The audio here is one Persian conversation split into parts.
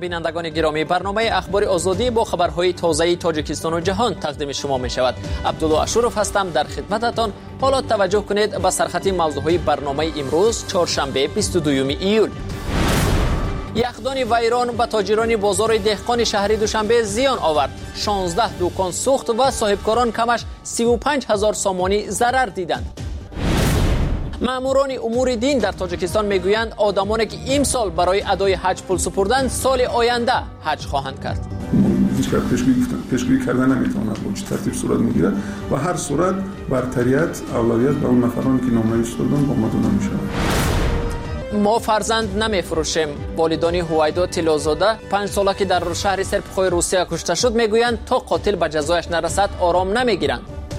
بینندگان گرامی، برنامه اخبار آزادی با خبرهای تازه تاجیکستان و جهان تقدیم شما می شود. عبدالله اشرف هستم در خدمتتان. حالا توجه کنید به سرخط موضوعهای برنامه امروز چهارشنبه 22 ایول. یخدان ویران به تاجران بازار دهقان شهری دوشنبه زیان آورد. 16 دکان سوخت و صاحبکاران کمش 35,000 سامانی ضرر دیدند. ماموران امور دین در تاجیکستان میگویند آدمانی که امسال برای ادای حج پول سپردند سال آینده حج خواهند کرد. هیچ کار پیشگویی کردن نمیتواند با چه ترتیب صورت میگیرد و هر صورت برتریت اولویت به اون نفرانی که نامنویس دادن با مدونه میشود. ما فرزند نمیفروشیم. والدان هویدا تلازاده 5 ساله که در شهر سرپخوی روسیه کشته شد میگویند تا قاتل به جزایش نرسد آرام نمیگیرند.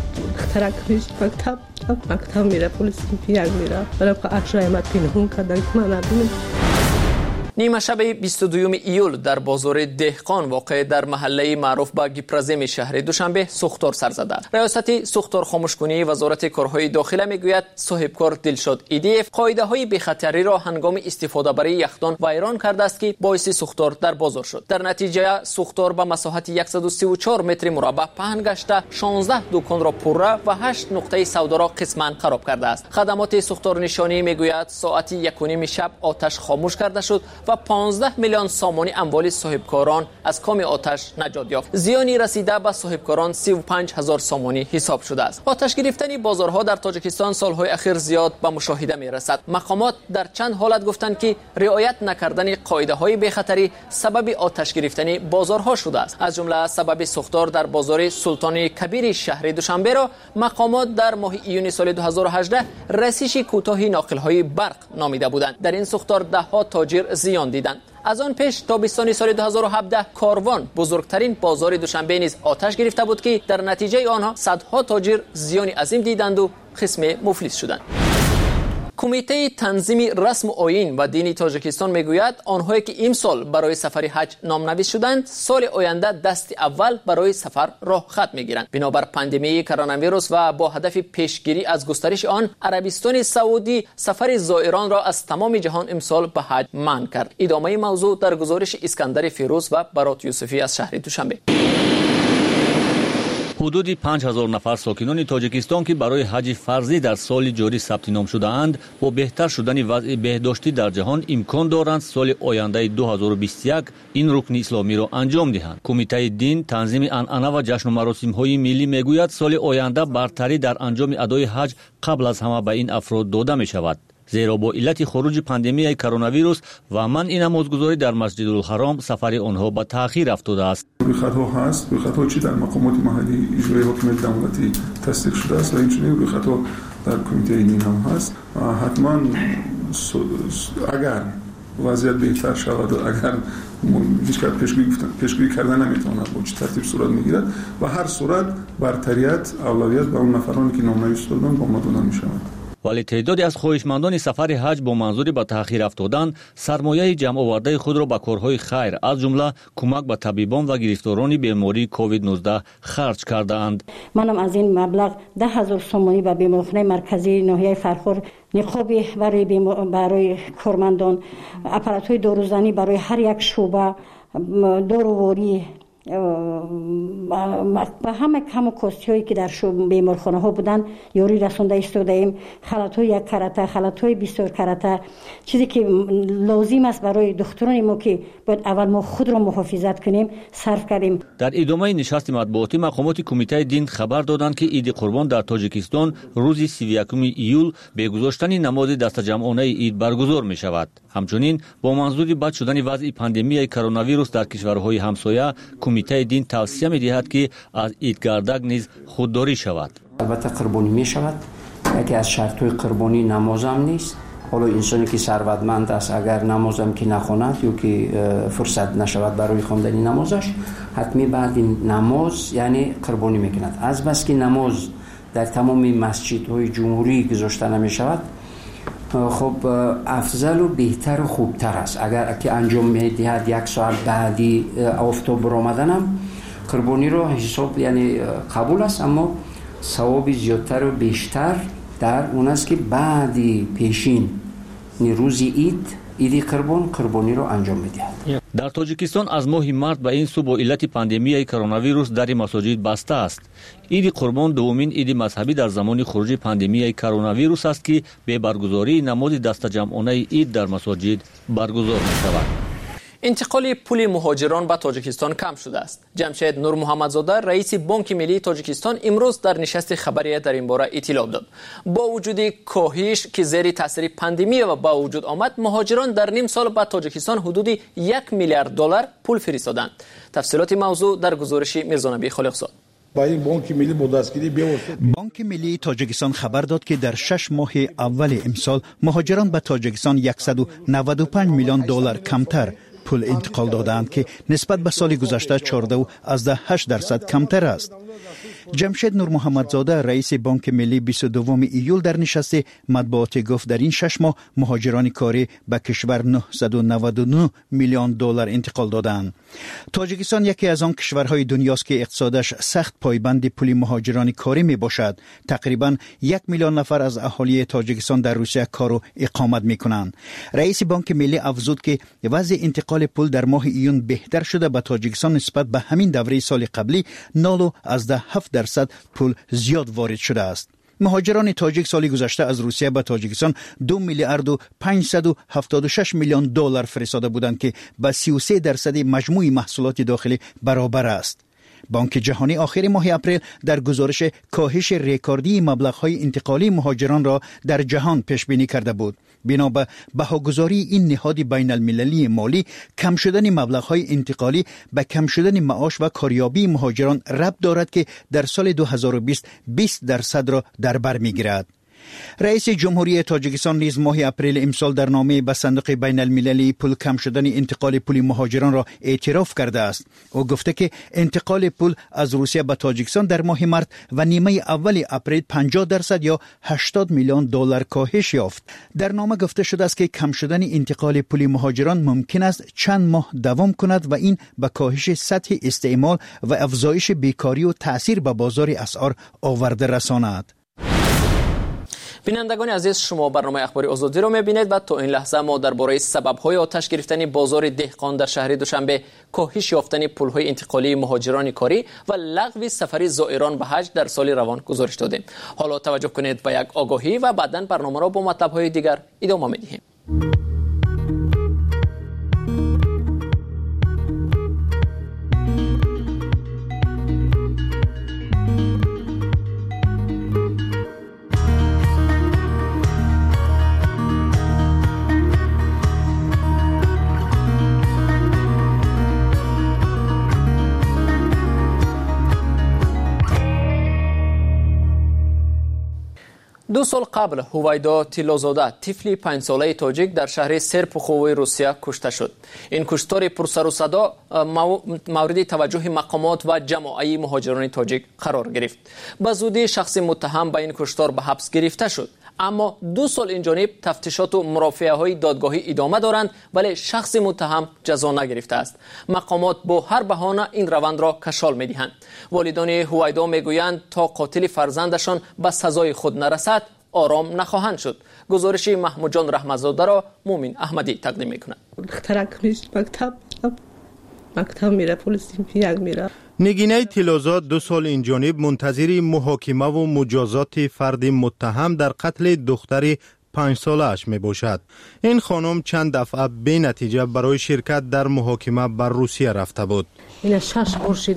مکتب میره پلیس پیاگ میره برای اشرایمت پینهون کردن که من نبینم. نیمه شب 22 ایول در بازار دهقان واقع در محله معروف به گیپرزیم شهر دوشنبه سوختار سر زده. ریاست سوختار خاموشکنی وزارت کارهای داخله میگوید صاحبکار دلشاد ایدیف قاعده های بی خطری را هنگام استفاده برای یخدان ویران کرده است که باعث سوختار در بازار شد. در نتیجه سوختار به مساحت 134 متر مربع پهن گشته 16 دکان را پره و 8 نقطه سودا را قسما خراب کرده است. خدمات سوختار نشانی میگوید ساعت 1:30 شب آتش خاموش کرده شد و 15 میلیون سامانی اموال صاحبکاران از کام آتش نجات یافت. زیانی رسیده به صاحبکاران 35,000 سامانی حساب شده است. آتش گرفتن بازارها در تاجیکستان سالهای اخیر زیاد به مشاهده می رسد. مقامات در چند حالت گفتند که رعایت نکردن قاعده های بی خطری سبب آتش گرفتن بازارها شده است. از جمله سبب سوختار در بازار سلطان کبیر شهر دوشنبه را مقامات در ماه ایون سال 2018 رسیش کوتاه ناقل های برق نامیده بودند. در این سوختار ده ها تاجر زیان دیدند. از آن پیش تابستان سال 2017 کاروان بزرگترین بازار دوشنبه نیز آتش گرفته بود که در نتیجه آنها صدها تاجر زیانی عظیم دیدند و قسم مفلس شدند. کمیته تنظیم رسم و آیین و دین تاجیکستان میگوید آنهایی که امسال برای سفر حج نامنویس شدند سال آینده دست اول برای سفر راه خط میگیرند. بنابر پاندمی کرونا ویروس و با هدف پیشگیری از گسترش آن، عربستان سعودی سفر زائران را از تمام جهان امسال به حج منع کرد. ادامه موضوع در گزارش اسکندر فیروز و برات یوسفی از شهر دوشنبه. حدود 5,000 نفر ساکنان تاجیکستان که برای حج فرضی در سال جاری ثبت نام شده اند با بهتر شدن وضع بهداشتی در جهان امکان دارند سال آینده 2021 این رکن اسلامی را انجام دهند. کمیته دین تنظیم عنعنه و جشن و مراسم های ملی میگوید سال آینده برتری در انجام ادای حج قبل از همه به این افراد داده می شود. زیرا با علت خروج پاندمی کرونا ویروس و منع نمازگزاری در مسجد الحرام سفر آنها به تأخیر افتاده است. خطا هست، خطا چی در مقامات محلی اجرای حکومت دولتی تصدیق شده است و اینچنین خطا در کمیته دین هم هست. حتما اگر وضعیت بهتر شود و اگر هیچ کار پیشگویی کردن نمیتواند با چه ترتیب صورت میگیرد و هر صورت برتریت اولویت به اون نفرانی که نامنویس دادن با مدونه میشود. ولی تعدادی از خواهشمندان سفر حج با منظور به تأخیر افتادن سرمایه جمع آورده خود را به کارهای خیر از جمله کمک به طبیبان و گرفتاران بیماری کووید 19 خرج کرده اند. منم از این مبلغ 10,000 سومانی به بیمارخانه مرکزی ناحیه فرخار، نقابی برای کارمندان، اپاراتوی داروزنی برای هر یک شعبه، داروواری به همه کم و کاستی هایی که در بیمارخانه ها بودن یاری رسانده ایستاده ایم. خلط های 1 کرته، خلط های 24 کرته، چیزی که لازم است برای دکتران ما که باید اول ما خود را محافظت کنیم صرف کردیم. در ادامه نشست مطبوعاتی مقامات کمیته دین خبر دادند که عید قربان در تاجیکستان روز 31 ایول به گذاشتن نماز دست جمعانه عید برگزار می شود. همچنین با منظور بد شدن وضع پاندمی کرونا ویروس در کشورهای همسایه کمیته دین توصیه می دهد که از عیدگردک نیز خودداری شود. البته قربانی می شود، یکی از شرط‌های قربانی نماز هم نیست. حالا انسانی که ثروتمند است اگر نماز هم که نخواند یا که فرصت نشود برای خواندن نمازش، حتمی بعد این نماز یعنی قربانی میکند. از بس که نماز در تمام مسجدهای جمهوری گذاشته نمی شود، خب افضل و بهتر و خوبتر است. اگر که انجام میدهد 1 ساعت بعدی آفتاب برآمدنم قربانی رو حساب یعنی قبول است، اما ثواب زیادتر و بیشتر در اون است که بعدی پیشین روز عید ایدی قربانی رو انجام میدهد. در تاجیکستان از ماه مارس به این سو با علت پاندمیای کرونا ویروس در مساجد بسته است. عید قربان دومین عید مذهبی در زمان خروج پاندمیای کرونا ویروس است که به برگزاری نماز دست جمعانه عید در مساجد برگزار می‌شود. انتقال پول مهاجران به تاجیکستان کم شده است. جمشید نور محمدزاده رئیس بانک ملی تاجیکستان امروز در نشست خبری در این باره اطلاع داد. با وجود کاهش که زیر تاثیر پاندمی و با وجود آمد، مهاجران در نیم سال به تاجیکستان حدود 1 میلیارد دلار پول فرستادند. تفصیلات موضوع در گزارش میرزانبی خالقزاد. بانک ملی تاجیکستان خبر داد که در 6 ماه اول امسال مهاجران به تاجیکستان 195 میلیون دلار کمتر پول انتقال دادند که نسبت به سال گذشته 14.8% کمتر است. جمشید نور محمدزاده رئیس بانک ملی 22 ایول در نشست مطبوعاتی گفت در این 6 ماه مهاجران کاری به کشور 999 میلیون دلار انتقال دادند. تاجیکستان یکی از آن کشورهای دنیاست که اقتصادش سخت پایبند پول مهاجران کاری می باشد. تقریبا 1 میلیون نفر از اهالی تاجیکستان در روسیه کار و اقامت می کنند. رئیس بانک ملی افزود که وضع انتقال پول در ماه ایون بهتر شده. به تاجیکستان نسبت به همین دوره سال قبلی 0.7% پول زیاد وارد شده است. مهاجران تاجیک سال گذشته از روسیه به تاجیکستان 2 میلیارد و 576 میلیون دلار فرستاده بودند که به 33% مجموع محصولات داخلی برابر است. بانک جهانی آخر ماه اپریل در گزارش کاهش رکوردی مبلغ‌های انتقالی مهاجران را در جهان پیش بینی کرده بود. بنا به بهاگذاری این نهاد بین المللی مالی، کم شدن مبلغ‌های انتقالی به کم شدن معاش و کاریابی مهاجران ربط دارد که در سال 2020 20% را در بر می‌گیرد. رئیس جمهوری تاجیکستان نیز ماه اپریل امسال در نامه به صندوق بین المللی پول کم شدن انتقال پول مهاجران را اعتراف کرده است. او گفته که انتقال پول از روسیه به تاجیکستان در ماه مارس و نیمه اول اپریل 50% یا 80 میلیون دلار کاهش یافت. در نامه گفته شده است که کم شدن انتقال پول مهاجران ممکن است چند ماه دوام کند و این به کاهش سطح استعمال و افزایش بیکاری و تأثیر به بازار اسعار آورده رساند. بینندگان عزیز، شما برنامه اخباری آزادی رو می‌بینید و تا این لحظه ما درباره سبب‌های آتش گرفتن بازار دهقان در شهر دوشنبه، کاهش یافتن پول‌های انتقالی مهاجران کاری و لغو سفر زائران به حج در سال روان گزارش دادیم. حالا توجه کنید به یک آگاهی و بعداً برنامه را با مطلب‌های دیگر ادامه می‌دهیم. دو سال قبل هویدا تیلوزاده طفلی 5 ساله تاجیک در شهر سرپخوی روسیه کشته شد. این کشتار پرسر و صدا مورد توجه مقامات و جماعت مهاجران تاجیک قرار گرفت. به زودی شخص متهم به این کشتار به حبس گرفته شد. اما 2 سال این جانب تفتیشات و مرافعه‌های دادگاهی ادامه دارند ولی شخص متهم جزا نگرفته است. مقامات با هر بهانه این روند را کشال می‌دهند. والدان هویدا میگویند تا قاتل فرزندشان به سزای خود نرسد آرام نخواهند شد. گزارش محمود جان رحمتزاده را مومن احمدی تقدیم می‌کند. مکتب میره، پلیس یک میره. نگینه تیلوزاد 2 سال این جانب منتظر محاکمه و مجازات فرد متهم در قتل دختر 5 ساله اش می باشد. این خانم چند دفعه به نتیجه برای شرکت در محاکمه بر روسیه رفته بود. این 6 خورشید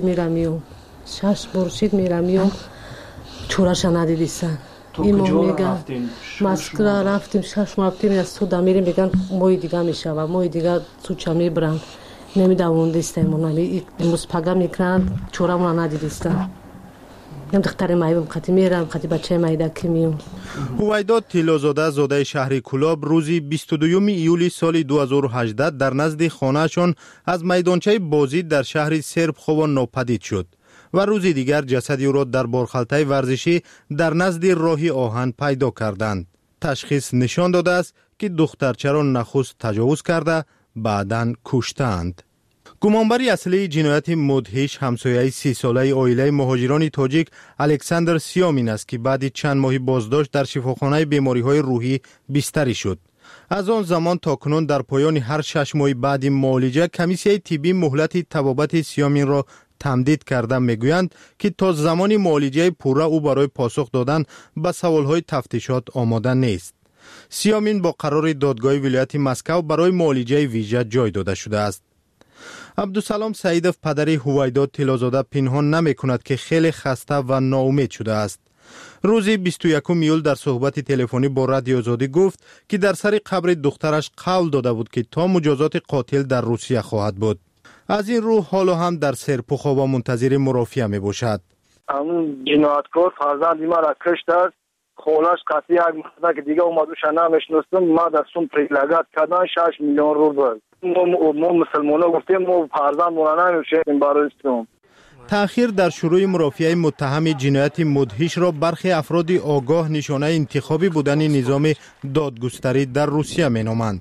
میرم چورش ندیدیستن. این میگن مسکره رفتیم 6 ماه رفتیم از سودا میریم میگن موی دیگه میشه و موی دیگه سوچا میبرن نمیدووندیستیم امروز پگا میکنن چورمون ندیدیستن. یم دختر مایبم خاطی میرم خاطی بچه مایده که میون. هویدا تیلوزاده زاده شهر کلاب روزی 22 ایولی سال 2018 در نزد خانهشان از میدانچه بازی در شهر سرپخو ناپدید شد و روزی دیگر جسدی او را در بارخلطه ورزشی در نزد راه آهن پیدا کردند. تشخیص نشان داده است که دخترچه را نخست تجاوز کرده بعداً کشتند. گمانبر اصلی جنایت مدهش همسایه 30 ساله عائله مهاجران تاجیک الکساندر سیامین است که بعد چند ماه بازداشت در شفاخانه بیماری‌های روحی بستری شد. از آن زمان تا کنون در پایان هر 6 ماه بعد معالجه کمیسیه طبی مهلت طبابت سیامین را تمدید کرده. میگویند که تا زمانی معالجه پوره او برای پاسخ دادن به سوالهای تفتیشات آماده نیست. سیامین با قرار دادگاه ولایت مسکو برای معالجه ویژه جای داده شده است. عبدالسلام سعیدов پدر هویدا طلازاده پنهان نمی کند که خیلی خسته و ناامید شده است. روز 21 ایول در صحبت تلفنی با رادیو آزادی گفت که در سر قبر دخترش قول داده بود که تا مجازات قاتل در روسیه خواهد بود. از این رو حالا هم در سرپوخا و منتظر مرافعه می باشد. همون جنایتکار فرزند ما را کشت است. خولش قطعی یک مقدار که دیگه اومدوش نمیشنستم. ما دستم پریلگت کردن 6 میلیون روبل. ما مسلمان‌ها گفتیم ما فرزند مولانا نمیشیم برای اسلام. تأخیر در شروع مرافعه متهم جنایت مدهش را برخی افراد آگاه نشانه انتخابی بودن نظام دادگستری در روسیه مینامند.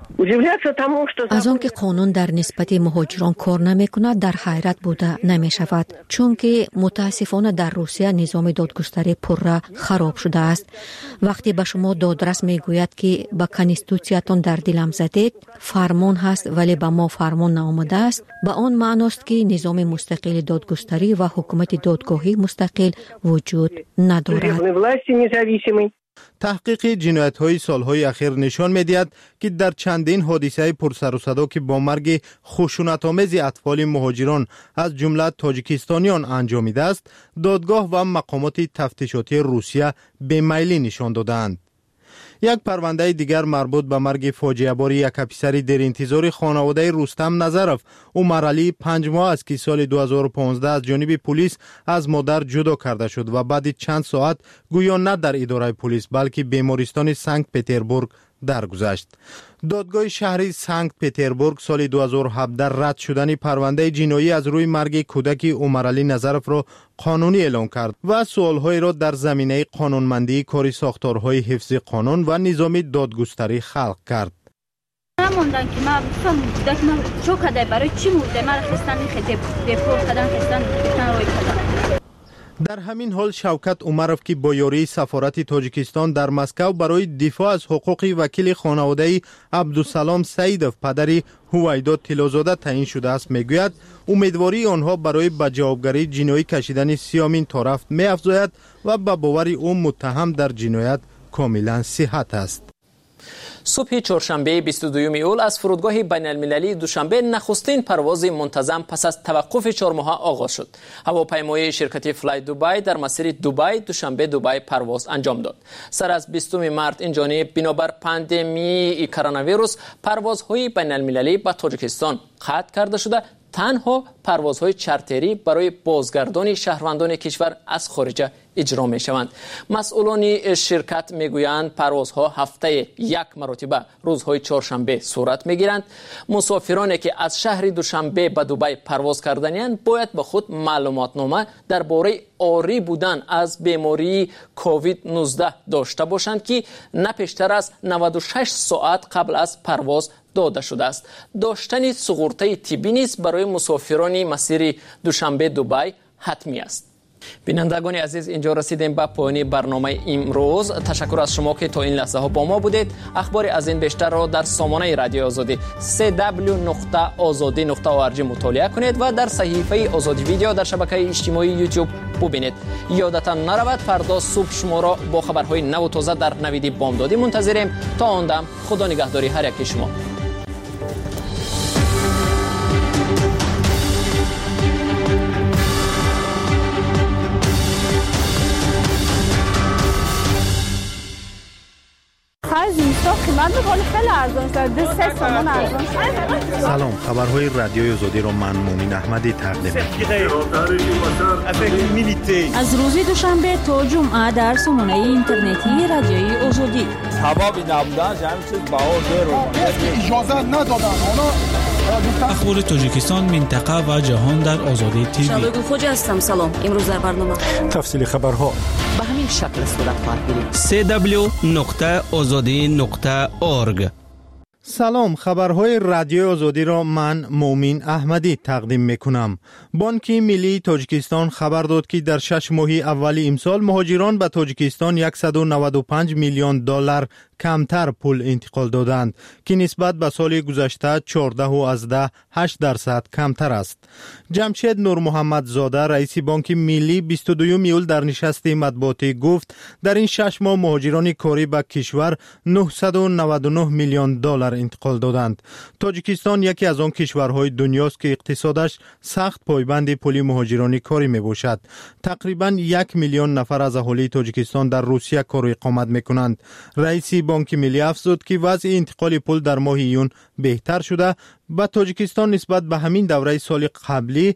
از آن که قانون در نسبت مهاجران کار نمی کند در حیرت بوده نمی شود، چون که متاسفانه در روسیه نظام دادگستری پرره خراب شده است. وقتی به شما دادرس می گوید که به کانستیتوسیاتون در دلم زدید، فرمان هست ولی به ما فرمان نآمده است، به آن معنی است که نظام مستقل دادگستری و حکومت دادگاهی مستقل وجود ندارد. تحقیق جنایت‌های سالهای اخیر نشان می‌دهد که در چندین حادثه پرسر و صدا که با مرگ خشونت‌آمیز اطفال مهاجران از جمله تاجیکستانیان انجامیده است، دادگاه و مقامات تفتیشاتی روسیه بی‌میلی نشان دادند. یک پرونده دیگر مربوط به مرگ فاجعه بار یک پسر در انتظار خانواده رستم نظرف عمر علی 5 ماه است که سال 2015 از جانب پلیس از مادر جدا کرده شد و بعد چند ساعت گویا نه در اداره پلیس بلکه بیمارستان سنت پتربورگ درگذشت. دادگاه شهری سنت پتربورگ سال 2017 رد شدن پرونده جنایی از روی مرگ کودک عمر علی نظرف را قانونی اعلام کرد و سوالهای را در زمینه قانونمندی کار ساختارهای حفظ قانون و نظام دادگستری خلق کرد. نموندن که ما کودک ما چو کده برای چی مورده ما خستن خطه بپور کدن خستن روی کدن. در همین حال شوکت عمرов که با یاری سفارت تاجیکستان در مسکو برای دفاع از حقوق وکیل خانواده عبدالسلام سعیدov پدر هویدا طلازاده تعیین شده است میگوید امیدواری آنها برای به جوابگری جنایی کشیدن سیامین طرف می‌افزاید و به باور او متهم در جنایت کاملا صحت است. صبح چهارشنبه 22 ایول از فرودگاه بین المللی دوشنبه نخستین پرواز منتظم پس از توقف 4 ماهه آغاز شد. هواپیمای شرکت فلای دوبای در مسیر دوبای دوشنبه دوبای پرواز انجام داد. سر از 20 مارس این جانب بنابر پاندمی کرونا ویروس پروازهای بین المللی به تاجیکستان قطع کرده شده. تنها پروازهای چارتری برای بازگردان شهروندان کشور از خارج اجرا می شوند. مسئولان شرکت می گویند پروازها هفته 1 مرتبه روزهای چهارشنبه صورت می گیرند. مسافرانی که از شهر دوشنبه به دبی پرواز کردنیند باید به خود معلوماتنامه درباره آری بودن از بیماری کووید 19 داشته باشند که نه بیشتر از 96 ساعت قبل از پرواز داده شده است. داشتن سقورته طبی نیز برای مسافران مسیر دوشنبه دبی حتمی است. بینندگان عزیز، اینجا رسیدیم به پایان برنامه امروز. تشکر از شما که تا این لحظه ها با ما بودید. اخبار از این بیشتر را در سامانه رادیو آزادی www.azadi.org مطالعه کنید و در صحیفه آزادی ویدیو در شبکه اجتماعی یوتیوب ببینید. یادتان نرود فردا صبح شما را با خبرهای نو و تازه در نویدی بامدادی منتظریم. تا آن دم خدا نگهداری هر یک شما. سلام، خبرهای رادیوی آزادی را من مومن احمدی تقدیم می‌کنم. از روز دوشنبه تا جمعه در سامانه اینترنتی رادیوی آزادی. حبابی نبودن همین چیز اجازه ندادن. اخبار تاجیکستان، منطقه و جهان در آزادی تیوی. شبگو خوجا هستم. سلام. امروز در برنامه تفصیل خبرها به همین شکل صورت خواهد گرفت. www.azadi.org. سلام، خبرهای رادیو آزادی را من مومن احمدی تقدیم میکنم. بانک ملی تاجیکستان خبر داد که در 6 ماه اول امسال مهاجران به تاجیکستان 195 میلیون دلار کمتر پول انتقال دادند که نسبت به سال گذشته 14.8% کمتر است. جمشید نور محمد زاده رئیس بانک ملی 22 ایول در نشست مطبوعاتی گفت در این 6 ماه مهاجران کاری به کشور 999 میلیون دلار انتقال دادند. تاجیکستان یکی از آن کشورهای دنیاست که اقتصادش سخت پایبند پول مهاجران کاری می باشد. تقریباً 1 میلیون نفر از اهالی تاجیکستان در روسیه کار و اقامت می کنند. رئیس بانک ملی افزود که وضع انتقال پول در ماه ایون بهتر شده. با تاجیکستان نسبت به همین دوره سال قبلی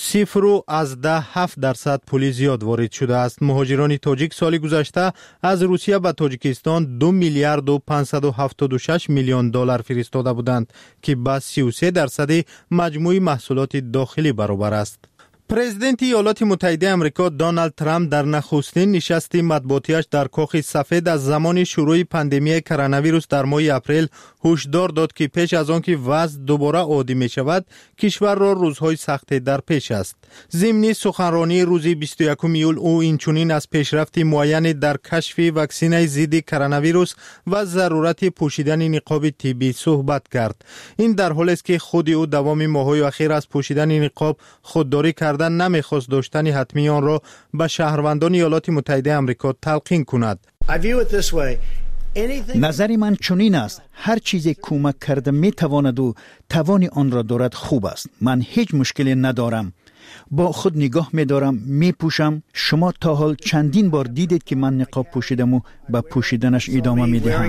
0.7% پول زیاد وارد شده است. مهاجران تاجیک سال گذشته از روسیه به تاجیکستان 2 میلیارد و 576 میلیون دلار فرستاده بودند که با 33% مجموع محصولات داخلی برابر است. پرزیدنت ایالات متحده آمریکا دونالد ترامپ در نخستین نشست مطبوعاتیش در کاخ سفید از زمان شروع پاندمی کرونا ویروس در ماه اپریل هشدار داد که پیش از آن که وضع دوباره عادی می شود کشور را روزهای سخت در پیش است. ضمن سخنرانی روز 21 ایول او اینچنین از پیشرفت معین در کشف واکسن ضد کرونا ویروس و ضرورت پوشیدن نقاب طبی صحبت کرد. این در حالی است که خود او دوام ماه‌های اخیر از پوشیدن نقاب خودداری کرد نمیخواست داشتن حتمی آن را به شهروندان ایالات متحده آمریکا تلقین کند. نظر من چنین است، هر چیزی کمک کرده میتواند و توان آن را دارد خوب است. من هیچ مشکلی ندارم، با خود نگاه میدارم، میپوشم. شما تا حال چندین بار دیدید که من نقاب پوشیدم و به پوشیدنش ادامه میدهم.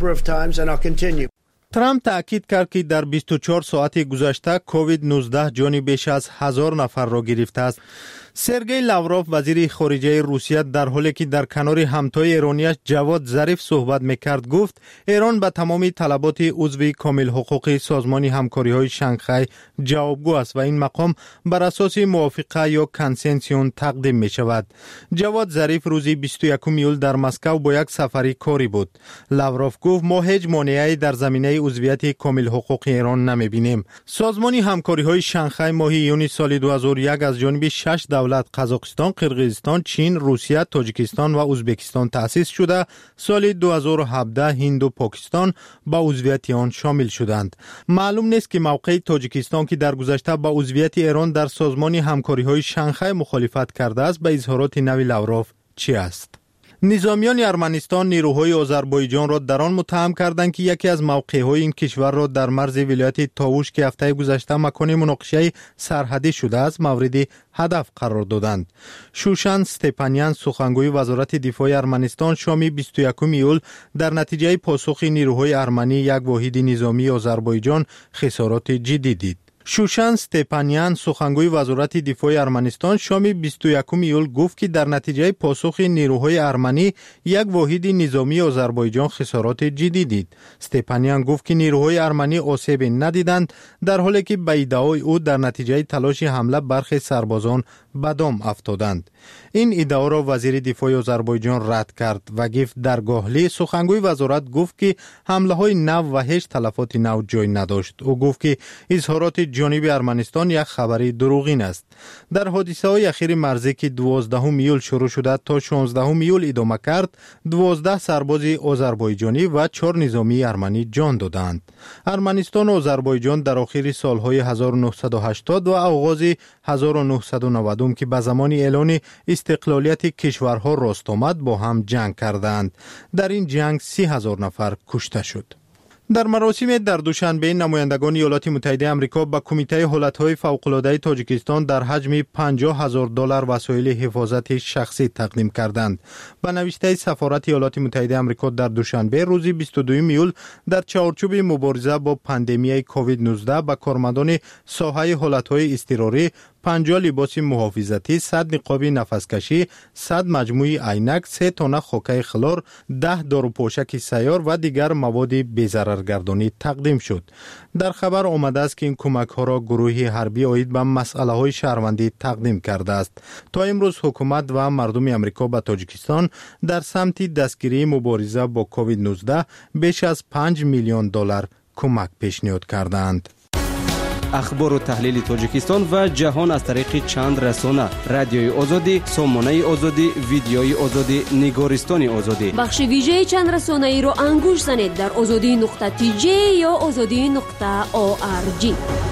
ترامپ تأکید کرد که در 24 ساعت گذشته کووید 19 جان بیش از 1000 نفر را گرفته است. سرگئی لاوروف وزیر خارجه روسیه در حالی که در کنار همتای ایرانیش جواد ظریف صحبت میکرد گفت ایران به تمام طلبات عضو کامل حقوق سازمان همکاری‌های شانگهای جوابگو است و این مقام بر اساس موافقه یا کنسنسیون تقدیم می شود. جواد ظریف روز 21 ایول در مسکو با یک سفری کاری بود. لاوروف گفت ما هیچ مانعی در زمینه عضویت کامل حقوق ایران نمی بینیم. سازمان همکاری‌های شانگهای ماه ایون سال 2001 از جانب 6 دولت قزاقستان، قرقیزستان، چین، روسیه، تاجیکستان و ازبکستان تأسیس شده. سال 2017 هند و پاکستان با عضویت آن شامل شدند. معلوم نیست که موقع تاجیکستان که در گذشته با عضویت ایران در سازمان همکاری‌های شانگهای مخالفت کرده است به اظهارات نوی لاوروف چی است. نظامیان ارمنستان نیروهای آذربایجان را در آن متهم کردند که یکی از موقع‌های این کشور را در مرز ولایت تاووش که هفته گذشته مکان مناقشه سرحدی شده است مورد هدف قرار دادند. شوشان استپانیان سخنگوی وزارت دفاع ارمنستان شام 21 ایول در نتیجه پاسخ نیروهای ارمنی یک واحد نظامی آذربایجان خسارات جدی دید. شوشان استپانیان سخنگوی وزارت دفاع ارمنستان شام 21 ایول گفت که در نتیجه پاسخ نیروهای ارمنی یک واحد نظامی آذربایجان خسارات جدی دید. استپانیان گفت که نیروهای ارمنی آسیب ندیدند در حالی که به ادعای او در نتیجه تلاش حمله برخی سربازان به دام افتادند. این ادعا را وزیر دفاع آذربایجان رد کرد و گفت در گاهلی سخنگوی وزارت گفت که حمله های نو و هیچ تلفات نو جای نداشت. او گفت که اظهارات جانب ارمنستان یک خبری دروغین است. در حادثه های اخیر مرزی که 12 ایول شروع شده تا 16 ایول ادامه کرد 12 سرباز آذربایجانی و 4 نظامی ارمنی جان دادند. ارمنستان و آذربایجان در آخر سالهای 1980 و آغاز 1990 که به زمان اعلان استقلالیت کشورها راست آمد با هم جنگ کردند. در این جنگ 30,000 نفر کشته شد. در مراسم در دوشنبه نمایندگان ایالات متحده آمریکا به کمیته حالتهای فوق‌العاده تاجیکستان در حجم $50,000 وسایل حفاظت شخصی تقدیم کردند. به نوشته سفارت ایالات متحده آمریکا در دوشنبه روز 22 ایول در چارچوب مبارزه با پاندمی کووید 19 به کارمندان ساحه حالتهای اضطراری 50 لباس محافظتی، 100 نقاب نفسکشی، 100 مجموعه عینک، 3 تانه خاکه خلار، 10 داروپوشک سیار و دیگر مواد بی‌ضررگردانی تقدیم شد. در خبر آمده است که این کمک ها را گروه حربی عاید به مسئله های شهروندی تقدیم کرده است. تا امروز حکومت و مردم آمریکا به تاجیکستان در سمت دستگیری مبارزه با کووید 19 بیش از $5 میلیون کمک پیشنهاد کردند. اخبار و تحلیل تاجیکستان و جهان از طریق چند رسانه: رادیوی آزادی، سامانه آزادی، ویدیوی آزادی، نگارستان آزادی. بخش ویژه چند رسانه‌ای رو انگوش زنید در azadi.tj یا azadi.org.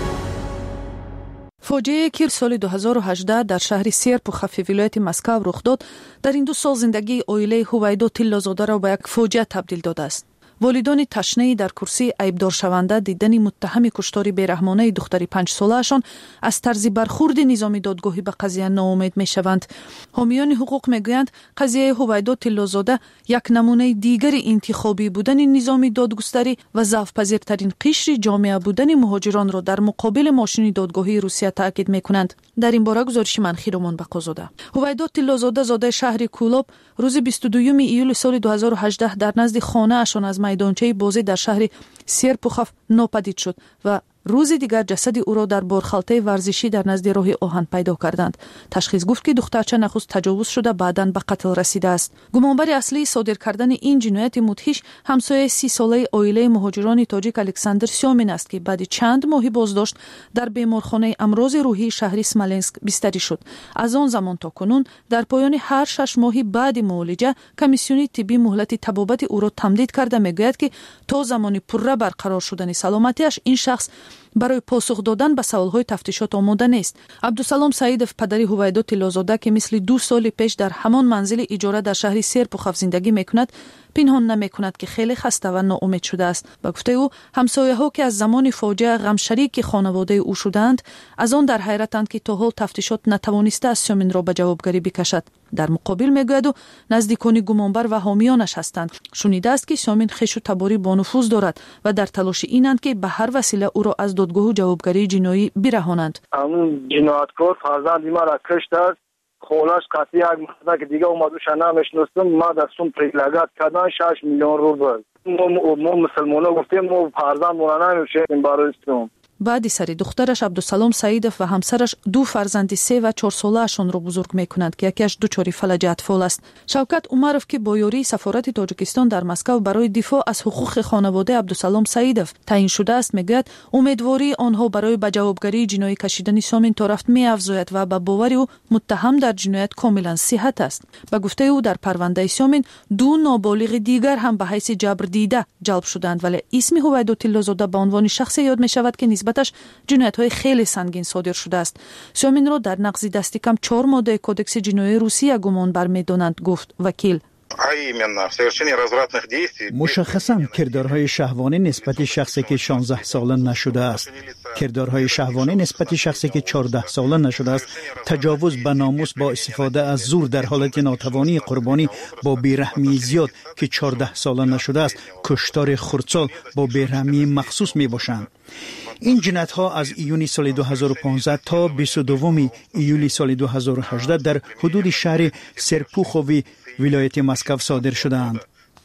فاجعه که سال 2018 در شهر سیرپوخف ولایت مسکو رخ داد در این 2 سال زندگی عائله هویدا تیلازاده را به یک فاجعه تبدیل داده است. والدان تشنه‌ای در کرسی عیبدار شونده دیدن متهم کشتار بیرحمانه دختری 5 ساله‌شان از طرز برخورد نظام دادگاهی به قضیه ناامید می‌شوند. حامیان حقوق می‌گویند قضیه هویدا تیلازاده یک نمونه دیگر انتخابی بودن نظام دادگستری و ضعف‌پذیرترین قشر جامعه بودن مهاجران را در مقابل ماشین دادگاهی روسیه تاکید می‌کنند. در این باره گزارش منخیرمان بقازاده. هویدا تیلازاده زاده شهر کولوب روز 22 ایول سال 2018 در نزد خانه‌اشان از میدانچه بازی در شهر سیرپوخف ناپدید شد و روز دیگر جسد او را در بارخالته ورزشی در نزد راه آهن پیدا کردند. تشخیص گفت که دخترچه نخست تجاوز شده بعداً به قتل رسیده است. گمانبر اصلی صادر کردن این جنایت مدهش همسایه 30 ساله عائله مهاجران تاجیک الکساندر سیامین است که بعد چند ماهی بازداشت در بیمارخانه امراض روحی شهر اسمالنسک بستری شد. از آن زمان تا کنون در پایان هر 6 ماهی بعد معالجه کمیسیون طبی مهلت طبابت او را تمدید کرده میگوید که تا زمان پوره برقرار شدن سلامتیش این شخص برای پاسخ دادن به سوالهای تفتیشات آماده نیست. عبدالسلام سعیدов پدری هویدا تیلازاده که مثل 2 سال پیش در همان منزل اجاره در شهر سیرپوخف زندگی میکند پنهان نمیکند که خیلی خسته و ناامید شده است. با گفته او همسایه ها که از زمان فاجعه غم شریک خانواده او شدند از آن در حیرتند که تا حال تفتیشات نتوانسته است سیامین را به جوابگری بکشد. در مقابل میگوید نزدیکان گمانبر و حامیانش هستند. شنیده است که سیامین خویش و تباری با نفوذ دارد و در تلاش اینند که به هر وسیله او را از دادگاه و جوابگری جنایی برهانند. همون جنایتکار فرزند ما را کشته است. خولش قطعی یک مقدار که دیگه اومد و نمیشناستم. ما در سون پریلگات کردن 6 میلیون روبل. ما مسلمانا گفتیم ما فرزند مون نمیشه برای اسلام. بعد سر دخترش عبدالسلام سعیدов و همسرش 2 فرزند 3 و 4 ساله‌شان را بزرگ می‌کنند که یکیش دچار فلج اطفال است. شوکت عمرov که با یاری سفارت تاجیکستان در مسکو برای دفاع از حقوق خانواده عبدالسلام سعیدov تعیین شده است میگوید امیدواری آنها برای به جوابگری جنایی کشیدن سیامین تا رفت می‌افزاید و به باور او متهم در جنایت کاملا صحت است. به گفته او در پرونده سیامین 2 نابالغ دیگر هم به حیث جبر دیده جلب شدند ولی اسم هویدا تیلازاده به عنوان شخصی یاد می‌شود که نسبتش جنایت‌های خیلی سنگین صادر شده است. سیامین را در نقض دست کم 4 ماده کدکس جنایی روسیه گمان برمی‌دانند گفت وکیل. مشخصاً کردارهای شهوانی نسبت شخصی که 16 ساله نشده است، کردارهای شهوانی نسبت شخصی که 14 ساله نشده است، تجاوز به ناموس با استفاده از زور در حالت ناتوانی قربانی با بیرحمی زیاد که 14 ساله نشده است، کشتار خردسال با بیرحمی مخصوص می باشند. این جنایت ها از ایونی سال 2015 تا 22 ایولی سال 2018 در حدود شهر سرپوخوی ولایت مسکو صادر شدند.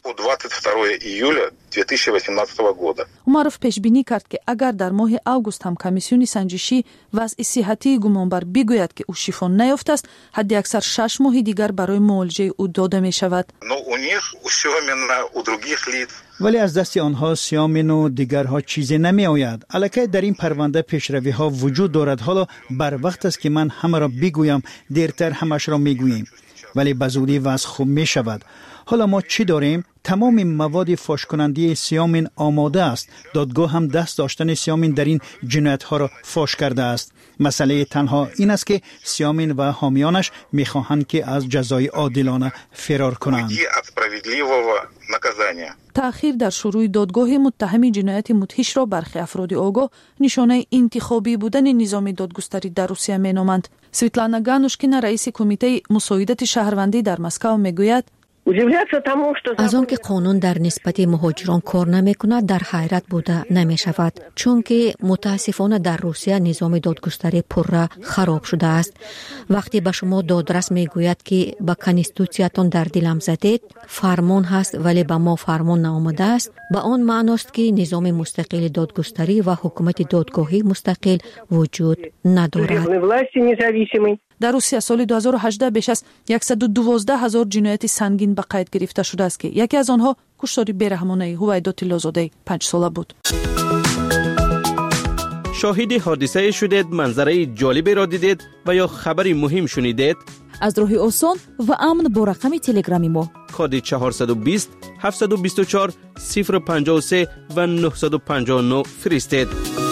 عمرov پیش بینی کرد که اگر در ماه اوگوست هم کمیسیون سنجشی وضع صحتی گمانبر بگوید که او شفا نیافته است، حد اکثر 6 ماه دیگر برای معالجه او داده می شود. ولی از دست آنها سیامین و دیگرها چیزی نمی آید. البته در این پرونده پیشروی ها وجود دارد. حالا بر وقت است که من همه را بگویم، دیرتر همش را می گوییم. ولی به زودی وضع خوب می شود. حالا ما چی داریم؟ تمام مواد فاش کننده سیامین آماده است. دادگاه هم دست داشتن سیامین در این جنایت ها را فاش کرده است. مسئله تنها این است که سیامین و حامیانش می خواهند که از جزای عادلانه فرار کنند. تأخیر در شروع دادگاه متهم جنایت مدهش را برخی افراد آگاه نشانه انتخابی بودن نظام دادگستری در روسیه می نامند. سویتلانا گانوشکینا رئیس کمیته مساعدت شهروندی در مسکو میگوید از آنکه قانون در نسبت مهاجران کار نمی‌کند در حیرت بوده نمی‌شود، چون که متاسفانه در روسیه نظام دادگستری پررا خراب شده است. وقتی به شما دادرس میگوید که با کانستیتوسیاتون در دلم زدید، فرمان هست ولی به ما فرمان نآمده است، به آن معناست که نظام مستقل دادگستری و حکومت دادگاهی مستقل وجود ندارد. در روسیه سال 2018 بیش از 112,000 جنایت سنگین به قید گرفته شده است که یکی از آنها کشتار بیرحمانه هویدا تیلازاده 5 ساله بود. شاهد حادثه شدید، منظره جالبی را دیدید و یا خبری مهم شنیدید؟ از راه آسان و امن با رقم تلگرامی ما کد 420 724 053 و 959 فرستید.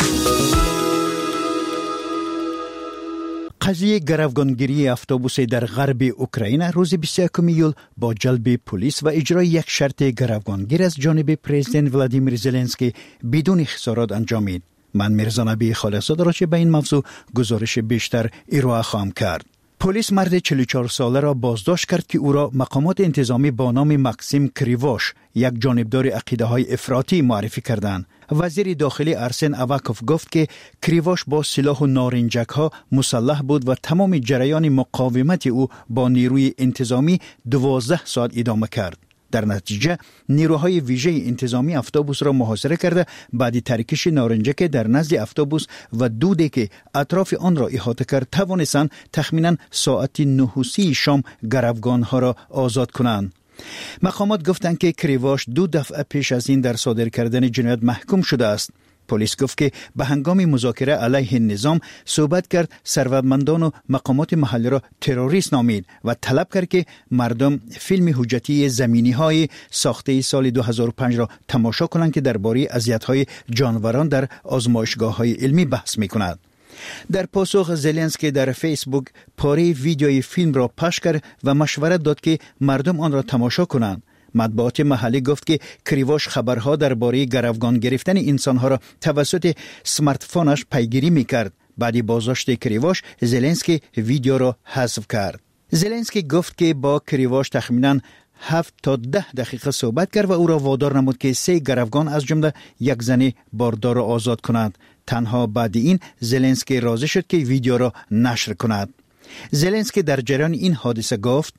قضیه گروگانگیری اتوبوس در غرب اوکراین روز 21 ایول با جلب پلیس و اجرای یک شرط گروگانگیر از جانب پرزیدنت ولادیمیر زلنسکی بدون خسارات انجامید. من میرزا نبی خالصزاده را به این موضوع گزارش بیشتر ارائه خواهم کرد. پلیس مرد 44 ساله را بازداشت کرد که او را مقامات انتظامی با نام ماکسیم کریواش، یک جانبدار عقیده‌های افراطی، معرفی کردند. وزیر داخلی ارسن اواکوف گفت که کریواش با سلاح و نارنجک‌ها مسلح بود و تمام جریان مقاومت او با نیروی انتظامی 12 ساعت ادامه کرد. در نتیجه نیروهای ویژه انتظامی اتوبوس را محاصره کرده بعد ترکش نارنجک در نزد اتوبوس و دودی که اطراف آن را احاطه کرد توانستند تخمیناً ساعت 9:30 شام گروگانها را آزاد کنند. مقامات گفتند که کریواش 2 دفعه پیش از این در صادر کردن جنایت محکوم شده است. پلیس گفت که به هنگام مذاکره علیه نظام صحبت کرد، ثروتمندان و مقامات محلی را تروریست نامید و طلب کرد که مردم فیلم حجتی زمینی‌های ساخته سال 2005 را تماشا کنند که درباره اذیت‌های جانوران در آزمایشگاه‌های علمی بحث می‌کند. در پاسخ زلنسکی در فیسبوک پاره ویدیوی فیلم را پخش کرد و مشورت داد که مردم آن را تماشا کنند. مطبوعات محلی گفت که کریواش خبرها درباره گروگان گرفتن انسانها را توسط سمارت فونش پیگیری می‌کرد. بعد بازداشت کریواش زلنسکی ویدیو را حذف کرد. زلنسکی گفت که با کریواش تخمیناً 7 تا 10 دقیقه صحبت کرد و او را وادار نمود که 3 گروگان از جمله یک زن باردار را آزاد کند. تنها بعد این زلنسکی راضی شد که ویدیو را نشر کند. زلنسکی در جریان این حادثه گفت: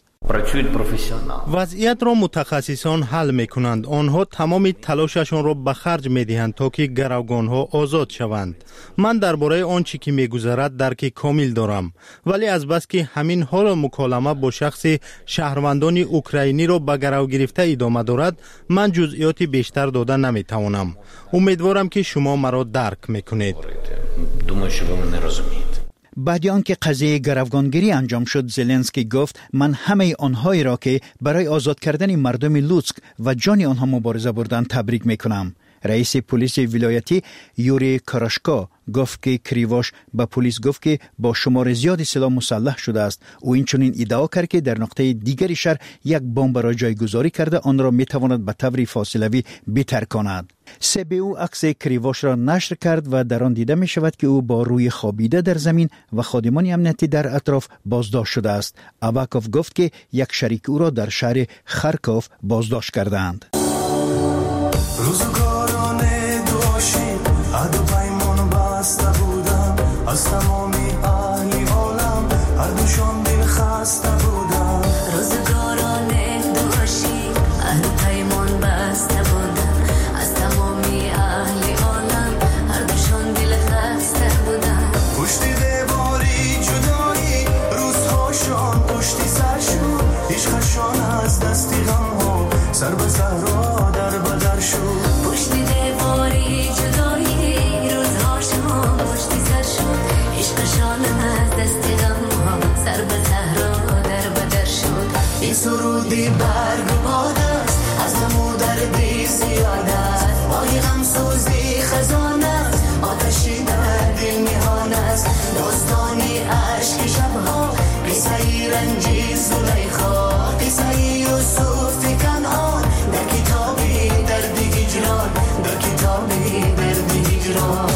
وضعیت را متخصصان حل می کنند. آنها تمام تلاششان را به خرج می دهند تا که گروگانها آزاد شوند. من درباره آنچه که می گذرد درک کامل دارم، ولی از بس که همین حال مکالمه با شخص شهروندان اوکراینی را به گرو گرفته ادامه دارد، من جزئیات بیشتر دادن نمی توانم. امیدوارم که شما مرا درک می کنید. بعد آنکه قضیه گروگانگیری انجام شد، زلنسکی گفت: من همه آنهایی را که برای آزاد کردن مردم لوتسک و جان آنها مبارزه بردند تبریک میکنم. رئیس پلیس ولایتی یوری کاراشکا گفت که کریواش به پلیس گفت که با شمار زیادی سلاح مسلح شده است. او اینچنین ادعا کرد که در نقطه دیگری شهر یک بمب را جایگذاری کرده آن را میتواند به طور فاصلوی بترکاند. CBU عکس کریواش را نشر کرد و در آن دیده می شود که او با روی خوابیده در زمین و خادمان امنیتی در اطراف بازداشت شده است. اواکوف گفت که یک شریک او را در شهر خارکوف بازداشت کردند. از تمامی اهلی عالم هر دوشان دل خسته بودم. روزگاران دوشی اهل پیمان بسته بودم. از تمامی اهلی عالم هر دوشان دل خسته بودم. پشت دیواری جدایی روزهاشان پشتی سر شد. عشقشان از دستی غم ها سر به صحرا در بدر شد. پشت دیواری جدایی روزهاشان پشتی سر شد. عشقشان از دست غم ها سر به صحرا در بدر شد. این سرودی برگ و باد است از غم و دردی زیاد است. ماهی غم سوزی خزان است آتشی در دل نهان است. داستانی عشق شبها قصه رنجی زلیخا قصه یوسف کنعان در کتابی درد هجران در کتابی درد هجران.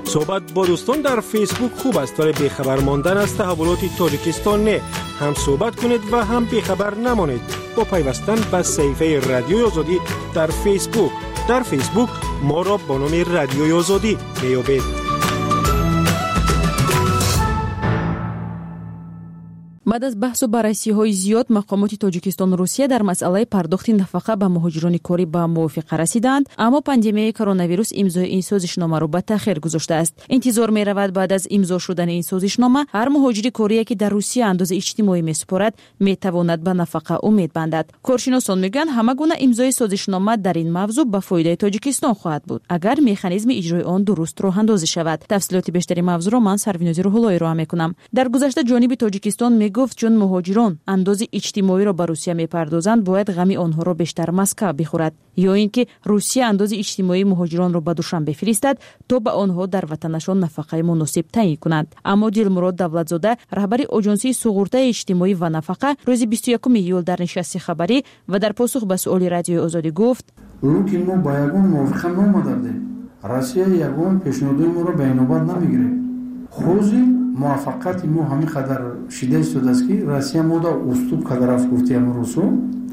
صحبت با دوستان در فیسبوک خوب است ولی بیخبر ماندن از تحولات تاجیکستان نه. هم صحبت کنید و هم بیخبر نمانید با پیوستن به صفحه رادیوی آزادی در فیسبوک. در فیسبوک ما را با نام رادیوی آزادی میابید. بعد از بحث و بررسی‌های زیاد مقامات تاجیکستان و روسیه در مسئله پرداخت نفقه به مهاجران کاری به موافقه رسیدند، اما پاندمیای کرونا ویروس امضای این سازشنامه را به تأخیر گذاشته است. انتظار می‌رود بعد از امضا شدن این سازشنامه هر مهاجر کاری که در روسیه انداز اجتماعی می‌سپارد می‌تواند به نفقه امید بندد. کارشناسان میگویند همه گونه امضای سازشنامه در این موضوع به فایده تاجیکستان خواهد بود اگر مکانیزم اجرای آن درست راه اندازی شود. تفصیلات بیشتری موضوع را من سروینازی روح‌اللهی را می‌کنم. در گذشته جانب تاجیکستان گفت چون مهاجران انداز اجتماعی را به روسیه میپردازند باید غم آنها را بیشتر مسکو بخورد یا اینکه روسیه انداز اجتماعی مهاجران را به دوشنبه بفرستد تا به آنها در وطنشان نفقه مناسب تعیین کنند. اما دلمراد دولتزاده رهبر آژانسی سقورت اجتماعی و نفقه روز 21 ایول در نشست خبری و در پاسخ به سؤال رادیوی آزادی گفت لکن ما با یگان موافقه نامدادیم. روسیه یگان پیشنهادهای ما را به اینوبت نمیگیره. خوزی موافقت ما همین قدر شده است که روسیه ما دا استوب قدر از گفته امروزو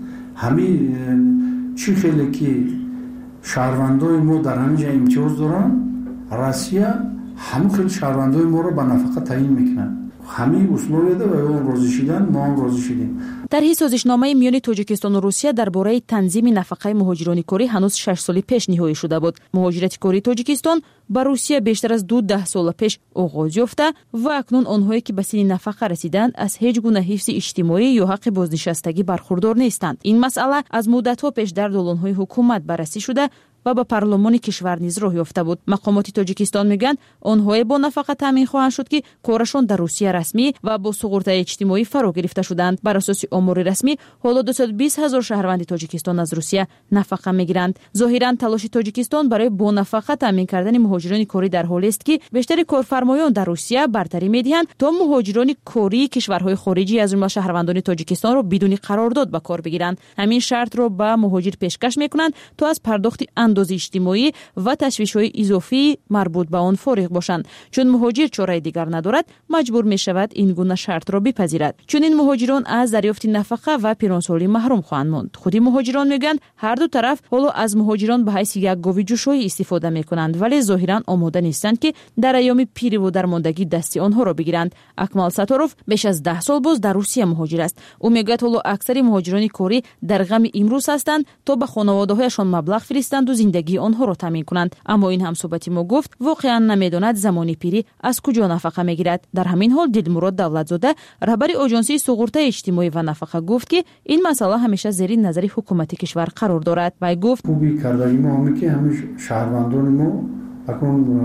همین چی خیلی که شهروندای ما در همین جا امتیاز دارن روسیه همون خیلی شهروندای ما رو به نفقه تعیین میکنن. همین اصول ده و اون راضی شدن ما هم راضی شدیم. در این سازشنامه میان تاجیکستان و روسیه درباره تنظیم نفقه مهاجران کاری هنوز 6 سال پیش نهایی شده بود. مهاجرت کاری تاجیکستان با روسیه بیشتر از 10 سال پیش آغاز یافته و اکنون آنهایی که به سن نفقه رسیدند از هیچ گونه حفظ اجتماعی یا حق بازنشستگی برخوردار نیستند. این مسئله از مدت‌ها پیش در دولان‌های حکومت بررسی شده و به پارلمان کشور نیز راه یافته بود. مقامات تاجیکستان میگن آنها با نفقه تامین خواهند شد که کارشان در روسیه رسمی و با سقورت اجتماعی فرا گرفته شدند. بر اساس آمار رسمی حالا 220,000 شهروند تاجیکستان از روسیه نفقه میگیرند. ظاهرا تلاش تاجیکستان برای با نفقه تامین کردن مهاجران کاری در حالی است که بیشتر کارفرمایان در روسیه برتری میدهند تا مهاجران کاری کشورهای خارجی از جمله شهروندان تاجیکستان را بدون قرارداد به کار بگیرند. همین شرط را به مهاجر پیشکش میکنند تا از پرداخت انداز اجتماعی و تشویش‌های اضافی مربوط به آن فارغ باشند. چون مهاجر چاره دیگر ندارد مجبور می شود این گونه شرط را بپذیرد. چون این مهاجران از دریافت نفقه و پیرانسالی محروم خواهند ماند. خودی مهاجران میگویند هر دو طرف حالا از مهاجران به حیث یک گاوی جوشایی استفاده میکنند ولی ظاهرا آماده نیستند که در ایام پیری و درماندگی دست آنها را بگیرند. اکمال ستاروف بیش از 10 سال باز در روسیه مهاجر است. او میگوید حالا اکثر مهاجران کاری در غم امروز هستند تا به خانواده‌هایشان مبلغ فرستند و زندگی آنها را تامین کنند. اما این همصحبتی ما گفت واقعا نمیداند زمانی پیری از کجا نفقه میگیرد. در همین حال دلمراد دولتزاده رهبر آژانسی سقورت اجتماعی و نفقه گفت که این مسئله همیشه زیر نظر حکومت کشور قرار دارد و گفت خوبی کردگی ما همی که همه شهروندان ما اکنون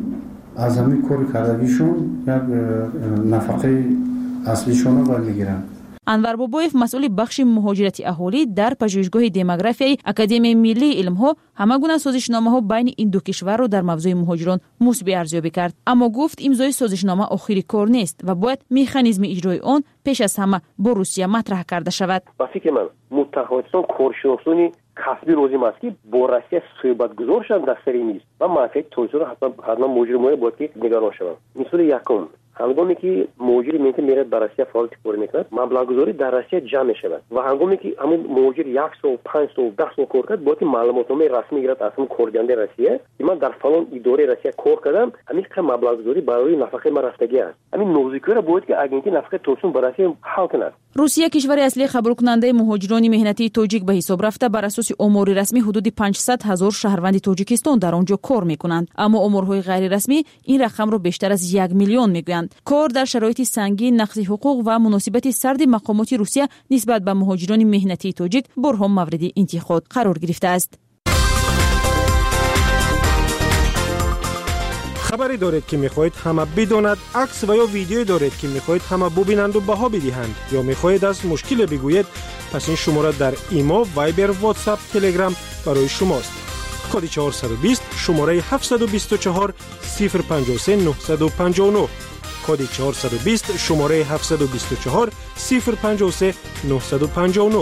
از همین کار کردگیشون یک نفقه اصلیشون را میگیرند. انور بابایف مسئول بخش مهاجرت اهالی در پژوهشگاه دموگرافیای اکادمی ملی علم‌ها همه گونه سازشنامه‌ها بین این دو کشور را در موضوع مهاجران مثبت ارزیابی کرد. اما گفت امضای سازشنامه آخری کار نیست و باید مکانیزم اجرای آن پیش از همه با روسیه مطرح کرده شود. با فکر من متخصصان کارشناسانی کسبی لازم است که با روسیه صحبت گذار شوند در سر میز و منافع توسعه حتما مهاجران باید که نگران شوند. مثال یکم هنگامی که مهاجر میره در روسیه فعالیت کار میکند مبلغ گذاری در روسیه جمع میشود و هنگامی که همون مهاجر 1 سال 5 سال 10 سال کار کرد باید معلوماتنامه رسمی گیرد از همون کارگنده روسیه که من در فلان اداره روسیه کار کردم همین که مبلغ گذاری برای نفقه من رفتگی است. همین نوزیکی را باید که اگنتی نفقه توسعه برای روسیه حل کند. روسیه کشور اصلی خبر کننده مهاجران مهنتی تاجیک به حساب رفته. بر اساس آمار رسمی حدود 500,000 شهروند تاجیکستان در آنجا کار میکنند، اما آمارهای غیر رسمی این رقم را بیشتر از 1 میلیون میگویند. کار در شرایط سنگین، نقض حقوق و مناسبت سرد مقامات روسیه نسبت به مهاجران مهنتی تاجیک برهم مورد انتقاد قرار گرفته است. خبری دارید که میخواهید همه بداند، عکس و یا ویدیویی دارید که میخواهید همه ببینند و بها بدهند یا میخواهید از مشکل بگویید، پس این شماره در ایما، وایبر، واتساپ، تلگرام برای شماست. کد 420 شماره 724 053 959 کد 420 شماره 724 053 959.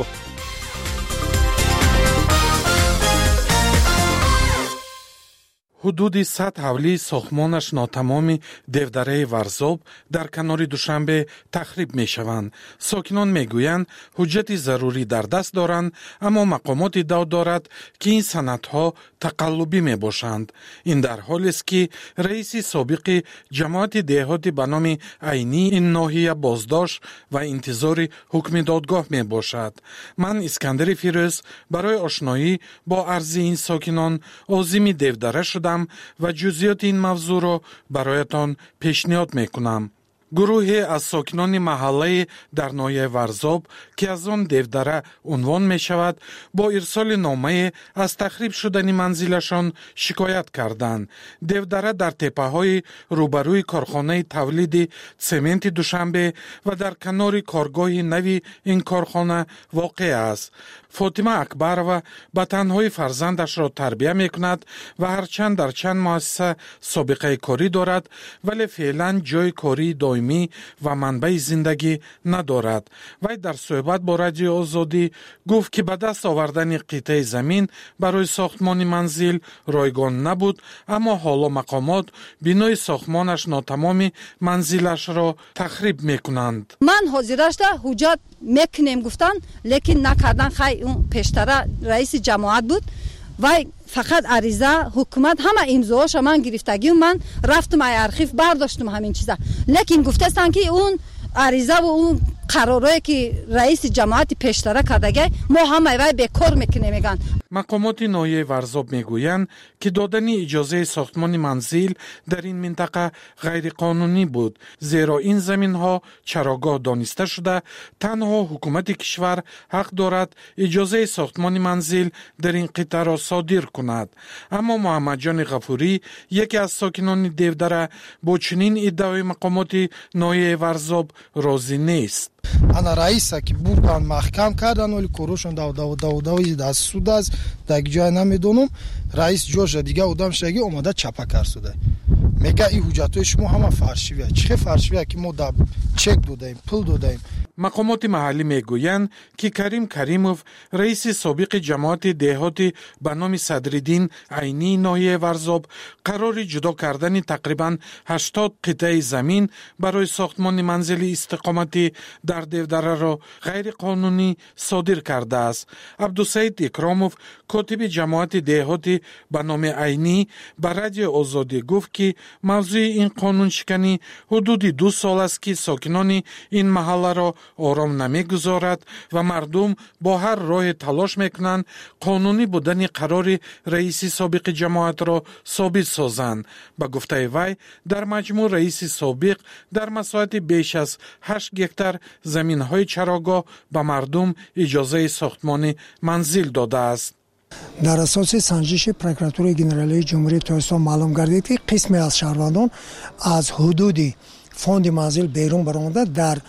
ҳудуди 100 ҳавлии сохтмонаш нотамоми девдараи Варзоб дар канори Душанбе тахриб мешаванд. сокинон мегӯянд ҳуҷҷати зарурӣ дар даст доранд, аммо мақомот иддао дорад ки ин санадҳо тақаллубӣ мебошанд. ин дар ҳолест ки раиси собиқи ҷамоати деҳоти ба номи Айнӣ ин ноҳия боздошт ва интизори ҳукми додгоҳ мебошад. ман Искандари Фирӯз барои ошноӣ бо арзи ин сокинон озими девдара шудам ва ҷузъиёти ин мавзӯъро бароятон пешниҳод мекунам. гурӯҳе аз сокинони маҳаллаи дар ноҳияи Варзоб, ки аз он девдара унвон мешавад, бо ирсоли номае аз тахриб шудани манзилашон шикоят карданд. девдара дар теппаҳои рӯбарӯи корхонаи тавлиди цементи Душанбе ва дар канори коргоҳи нави ин корхона воқеъ аст. фотима Акбарова ба танҳои фарзандашро тарбия мекунад ва ҳарчанд дар чанд муассиса собиқаи корӣ дорад, вале феълан ҷойи кории доимӣ ва манбаи зиндагӣ надорад. вай дар суҳбат бо Радиои Озодӣ гуфт, ки ба даст овардани қитъаи замин барои сохтмони манзил ройгон набуд, аммо ҳоло мақомот бинои сохтмонаш нотамоми манзилашро тахриб мекунанд. ман ҳозирашда ҳуҷҷат мекунем гуфтан, лекин накардан. хай пештара раиси ҷамоат буд, вай фақат ариза ҳукумат ҳама имзоаша ман гирифтагӣ, ман рафтум ай архив бардоштум ҳамин чиза, лекин гуфтастанд ки он ариза ва он қаророе ки раиси ҷамоати пештара кардагай мо ҳамаи вай бекор мекунем меган. мақомоти ноҳияи Варзоб мегӯянд, ки додани иҷозаи сохтмони манзил дар ин минтақа ғайриқонунӣ буд, зеро ин заминҳо чарогоҳ дониста шуда танҳо ҳукумати кишвар ҳақ дорад иҷозаи сохтмони манзил дар ин қитъаро содир кунад. аммо Муҳаммадҷони Ғафурӣ, яке аз сокинони девдара, бо чунин иддаои мақомоти ноҳияи Варзоб розӣ нест. ана раиса ки бурдан маҳкам кардан, оли корушон давдави даст суд аст, дар ҷоя намедонам. раис ҷоша дига одам шаги омада чапакар судай мега и ҳуҷҷатои шумо ҳама фаршивия. чӣ фаршивия ки мо да чек додаем, пул додаем. мақомоти маҳаллӣ мегӯянд, ки Карим Каримов, раиси собиқи ҷамоати деҳоти ба номи Садриддин Айнии ноҳияи Варзоб, қарори ҷудо кардани тақрибан 80 қитъаи замин барои сохтмони манзили истиқоматӣ дар девдараро ғайриқонунӣ содир кардааст. Абдусаид Икромов, котиби ҷамоати деҳоти ба номи Айнӣ, ба Радиои Озодӣ гуфт, ки мавзӯи ин қонуншиканӣ ҳудуди 2 сол аст, ки сокинони ин маҳалларо ором намегузорад ва мардум бо ҳар роҳе талош мекунанд қонунӣ будани қарори раиси собиқи ҷамоатро собит созанд. ба гуфтаи вай, дар маҷмӯъ раиси собиқ дар масоҳати беш аз 8 гектар заминҳои чарогоҳ ба мардум иҷозаи сохтмони манзил додааст. дар асоси санҷиши прокуратураи генералии ҷумҳурии Tojikiston маълум гардид, ки қисме аз шаҳрвандон аз ҳудуди фонди манзил берун баромада дар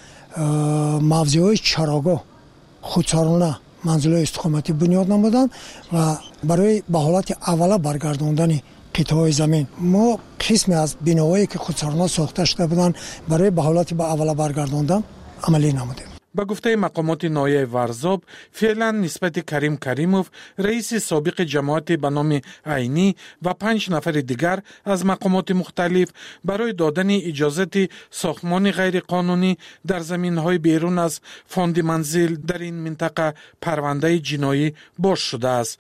мавзеъҳои чарогоҳ худсорона манзилҳои истиқоматӣ бунёд намуданд ва барои ба ҳолати аввала баргардондани қитъаҳои замин мо қисме аз биноҳое ки худсорона сохта шуда буданд барои ба ҳолати ба аввала баргардондан амалӣ намудем. ба гуфтаи мақомоти ноҳияи Варзоб, феълан нисбати Карим Каримов, раиси собиқи ҷамоати ба номи Айнӣ ва 5 нафари дигар аз мақомоти мухталиф барои додани иҷозати сохтмони ғайриқонунӣ дар заминҳои берун аз фонди манзил дар ин минтақа парвандаи ҷиноӣ бош шудааст.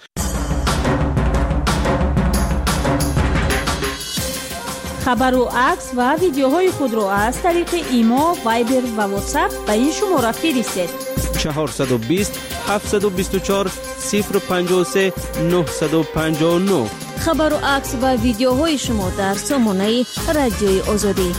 хабару акс ва видеоҳои худро аз тариқи имо, вайбер ва ватсап ба ин шумора фиристед. 420 724 053 959. хабару акс ва видеоҳои шумо дар сомонаи Радиои Озодӣ.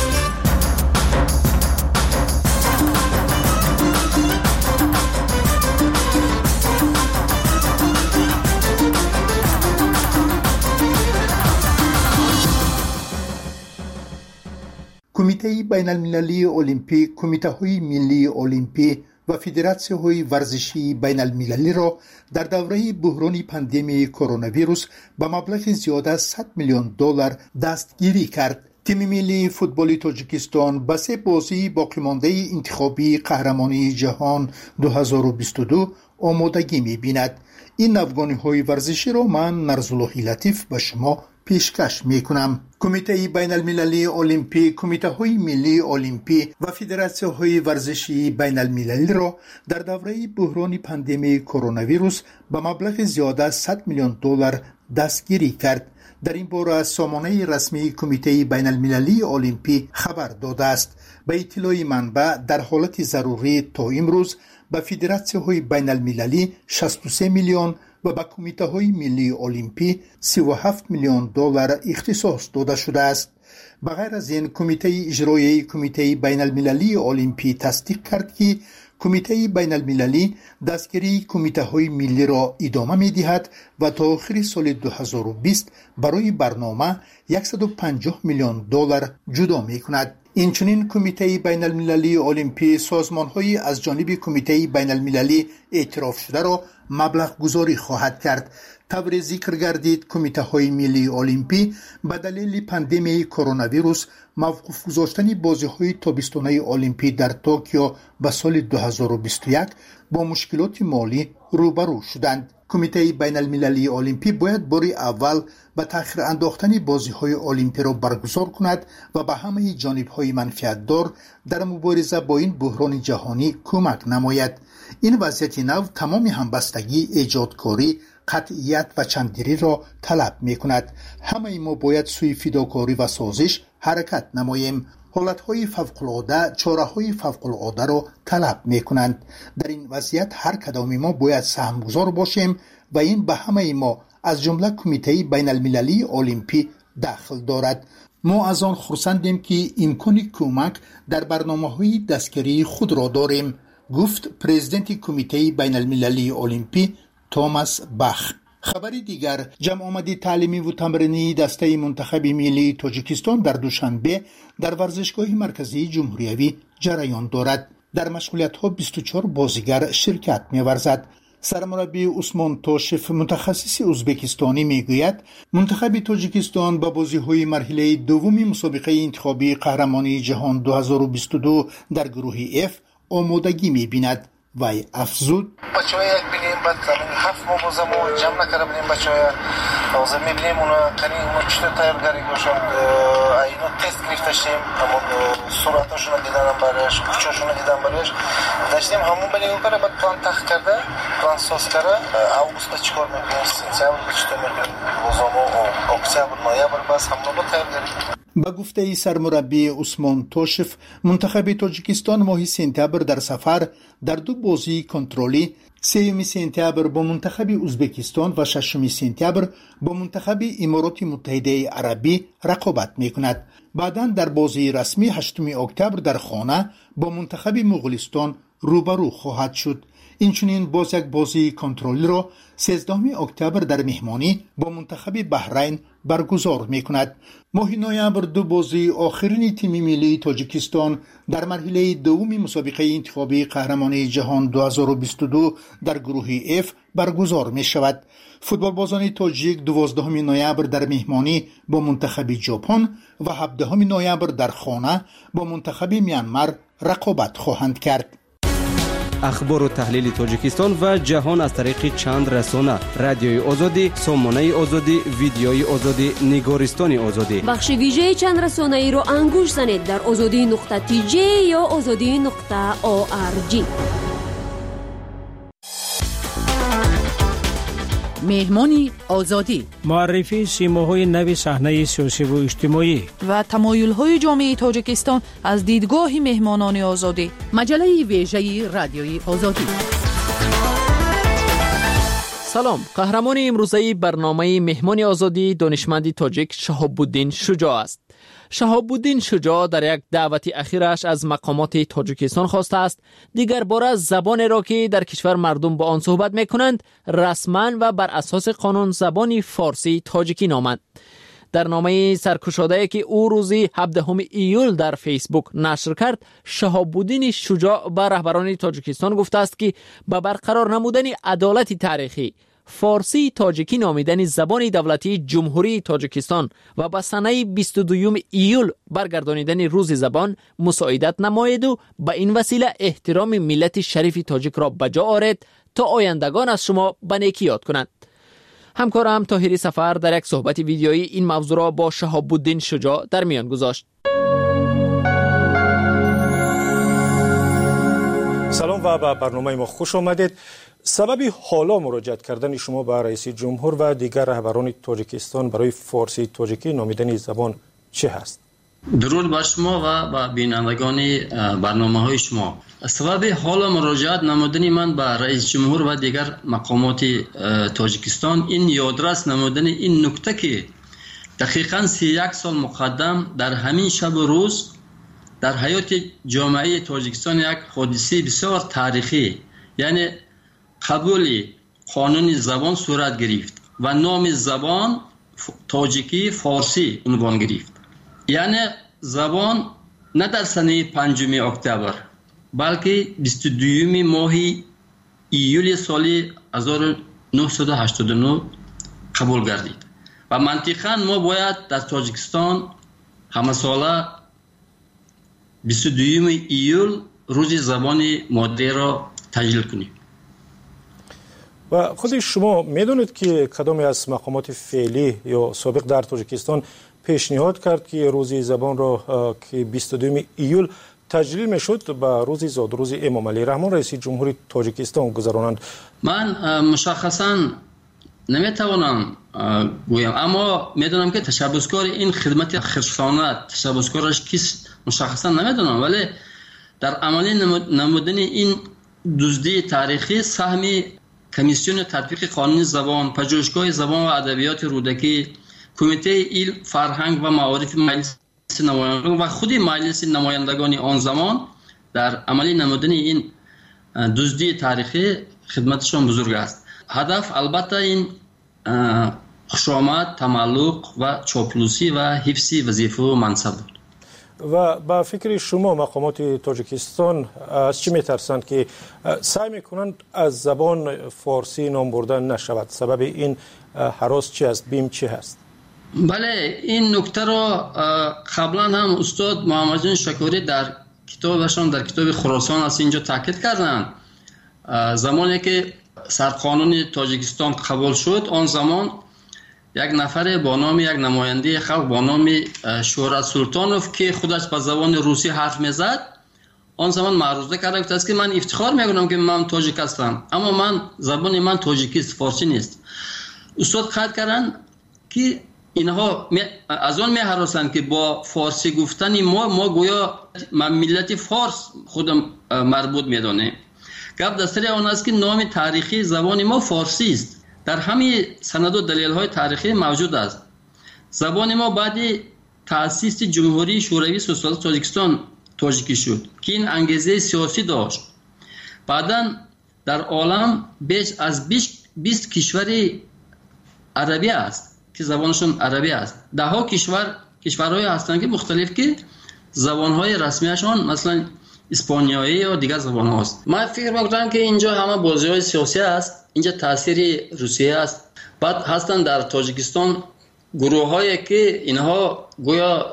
کمیته بین المللی المپی، کمیته های ملی المپی و فدراسیون ورزشی بین المللی را در دوره بحران پاندمی کرونا ویروس به مبلغ زیاد از 100 میلیون دلار دستگیری کرد. تیم ملی فوتبال تاجیکستان به سه بازی باقیمانده انتخابی قهرمانی جهان 2022 آمادگی می‌بیند. این افغانی های ورزشی را من نرزالله لطیف به شما پیشکش میکنم. کمیته بین المللی المپی، کمیته های ملی المپی و فدراسیون های ورزشی بین المللی را در دوره بحران پاندمی کرونا ویروس به مبلغ زیاده از 100 میلیون دلار دستگیری کرد. در این باره سامانه رسمی کمیته بین المللی المپی خبر داده است. به اطلاع منبع در حالت ضروری تا امروز به فدراسیون های بین المللی 63 میلیون و به کمیته های ملی المپی 37 میلیون دلار اختصاص داده شده است. بغیر از این کمیته اجرایی کمیته بین المللی المپی تصدیق کرد که کمیته بین المللی دستگیری کمیته های ملی را ادامه می دهد و تا آخر سال 2020 برای برنامه 150 میلیون دلار جدا می کند. اینچنین کمیته بین المللی المپی سازمان های از جانب کمیته بین المللی اعتراف شده را مبلغ گذاری خواهد کرد. طور ذکر گردید کمیته های ملی المپی به دلیل پاندمی کرونا ویروس موقوف گذاشتن بازی های تابستانی المپی در توکیو به سال 2021 با مشکلات مالی روبرو شدند. کمیته بین المللی المپی باید بار اول به تأخیر انداختن بازی های المپی را برگزار کند و به همه جانب های منفعت دار در مبارزه با این بحران جهانی کمک نماید. این وضعیت نو تمام همبستگی، ایجادکاری، قطعیت و چنددلی را طلب می کند. همه ما باید سوی فداکاری و سازش حرکت نماییم. حالتهای فوق‌العاده چاره‌های فوق‌العاده را طلب می کنند. در این وضعیت هر کدام ما باید سهمگزار باشیم و این به همه ما از جمله کمیته بین المللی المپی دخل دارد. ما از آن خرسندیم که امکان کمک در برنامه‌های دستگیری خود را داریم، گفت پرزیدنت کمیته بین المللی المپی توماس باخ. خبری دیگر، جمع آمدی تعلیمی و تمرینی دسته منتخب ملی تاجیکستان در دوشنبه در ورزشگاه مرکزی جمهوریوی جریان دارد. در مشغولیت‌ها 24 بازیگر شرکت می‌ورزد. سرمربی عثمان توشف متخصص ازبکستانی میگوید منتخب تاجیکستان با بازی‌های مرحله دوم مسابقه انتخابی قهرمانی جهان 2022 در گروه F آمادگی می‌بیند. وی افزود بچه‌ها یک بینیم بعد همین 7 ماه بازم جمع نکرده بودیم بچه‌ها لازم می‌بینیم اونا کنی اونا چطور تیارگاری گوشن اینا تست گرفته شیم اما صورتاشون رو دیدن برایش کوچاشون رو دیدن برایش داشتیم همون بلی اون بعد پلان تخت کرده پلان ساز کرده اوگوست چیکار می‌کنیم سپتامبر چطور می‌کنیم بازم اکتبر نوامبر بس همون رو تیارگاری. با گفته سرمربی عثمان توشف منتخب تاجیکستان ماه سپتامبر در سفر در دو بازی کنترلی 3 سپتامبر با منتخب ازبکستان و 6 سپتامبر با منتخب امارات متحده عربی رقابت میکند. بعداً در بازی رسمی 8 اکتبر در خانه با منتخب مغولستان روبرو خواهد شد. اینچنین باز یک بازی کنترلی را 13 اکتبر در مهمانی با منتخب بحرین برگزار میکند. ماه نوامبر دو بازی آخرین تیم ملی تاجیکستان در مرحله دوم مسابقه انتخابی قهرمانی جهان 2022 در گروه F برگزار می شود. فوتبالبازان تاجیک 12 نوامبر در مهمانی با منتخب ژاپن و 17 نوامبر در خانه با منتخب میانمار رقابت خواهند کرد. اخبار و تحلیل تاجیکستان و جهان از طریق چند رسانه: رادیوی آزادی، سامانه آزادی، ویدیوی آزادی، نگارستان آزادی. بخش ویژه چند رسانه ای رو انگوش زنید در azadi.tj یا azadi.org. مهمانی آزادی، معرفی سیماهای نو صحنه سیاسی و اجتماعی و تمایل‌های جامعه تاجیکستان از دیدگاه مهمانان آزادی. مجله ویژه رادیوی آزادی. سلام، قهرمان امروزه برنامه مهمان آزادی دانشمند تاجیک شهاب الدین شجاع است. شهاب الدین شجاع در یک دعوت اخیرش از مقامات تاجیکستان خواسته است دیگر باره زبان را که در کشور مردم با آن صحبت میکنند رسما و بر اساس قانون زبان فارسی تاجیکی نامند. در نامه سرکشاده که او روزی 17 ایول در فیسبوک نشر کرد، شهاب الدین شجاع به رهبران تاجیکستان گفته است که به برقرار نمودن عدالت تاریخی فارسی تاجیکی نامیدن زبان دولتی جمهوری تاجیکستان و به سنه 22 ایول برگردانیدن روز زبان مساعدت نماید و به این وسیله احترام ملت شریف تاجیک را بجا آرد تا آیندگان از شما به نیکی یاد کنند. همکارم طاهری سفر در یک صحبت ویدیویی این موضوع را با شهاب الدین شجاع در میان گذاشت. سلام و به برنامه ما خوش آمدید. سبب حالا مراجعت کردن شما به رئیس جمهور و دیگر رهبران تاجیکستان برای فارسی تاجیکی نامیدن زبان چه هست؟ درود بر شما و به بینندگان برنامه‌های شما. سبب حالا مراجعت نمودن من به رئیس جمهور و دیگر مقامات تاجیکستان این یادرس نمودن این نکته که دقیقاً 31 سال مقدم در همین شب و روز در حیات جامعه تاجیکستان یک حادثه بسیار تاریخی یعنی قبول قانون زبان صورت گرفت و نام زبان تاجیکی فارسی عنوان گرفت. یعنی زبان نه در سنه 5 اکتبر بلکه 22 ماه ایول سال 1989 قبول گردید و منطقاً ما باید در تاجیکستان همه ساله 22 ایول روز زبان مادری را تجلیل کنیم. و خود شما میدونید که کدام از مقامات فعلی یا سابق در تاجیکستان پیشنهاد کرد که روز زبان را که 22 ایول تجلیل میشد به روز زاد روز امام علی رحمان رئیس جمهوری تاجیکستان گذرانند؟ من مشخصاً نمیتوانم گویم، اما میدونم که تشبسکار این خدمت خرسانت تشبسکارش کیست مشخصا نمیدونم، ولی در عملی نمودن این دزدی تاریخی سهم کمیسیون تطبیق قانون زبان، پژوهشگاه زبان و ادبیات رودکی، کمیته علم، فرهنگ و معارف مجلس نمایندگان و خود مجلس نمایندگان آن زمان در عملی نمودن این دزدی تاریخی خدمتشان بزرگ است. هدف البته این خوشامد، تملق و چاپلوسی و حفظ وظیفه و منصب بود. و با فکر شما مقامات تاجیکستان از چی میترسند که سعی میکنند از زبان فارسی نام بردن نشود؟ سبب این هراس چی است؟ بیم چی هست؟ بله، این نکته را قبلا هم استاد محمد جان شکوری در کتابشان در کتاب خراسان از اینجا تاکید کردند. زمانی که سرقانون تاجیکستان قبول شد، آن زمان یک نفر با نام یک نماینده خلق با نام شهرت سلطانوف که خودش به زبان روسی حرف میزد، آن زمان معروضه کرده بود است که من افتخار میکنم که من تاجیک هستم، اما زبان من تاجیکی است، فارسی نیست. استاد قید کردن که اینها از آن میهراسند که با فارسی گفتن ما گویا ملت فارس خودم مربوط میدانه. گپ در سر آن است که نام تاریخی زبان ما فارسی است. در همه سند و دلیل های تاریخی موجود است. زبان ما بعد تأسیس جمهوری شوروی سوسیالیست تاجیکستان تاجیکی شد که این انگیزه سیاسی داشت. بعداً در عالم بیش از 20 کشور عربی است که زبانشون عربی است. ده ها کشورهای هستند که مختلف که زبانهای رسمیشان مثلا اسپانیایی یا دیگر زبان هاست. من فکر میکنم که اینجا همه بازی های سیاسی است، اینجا تاثیر روسیه است. بعد هستن در تاجیکستان گروه هایی که اینها گویا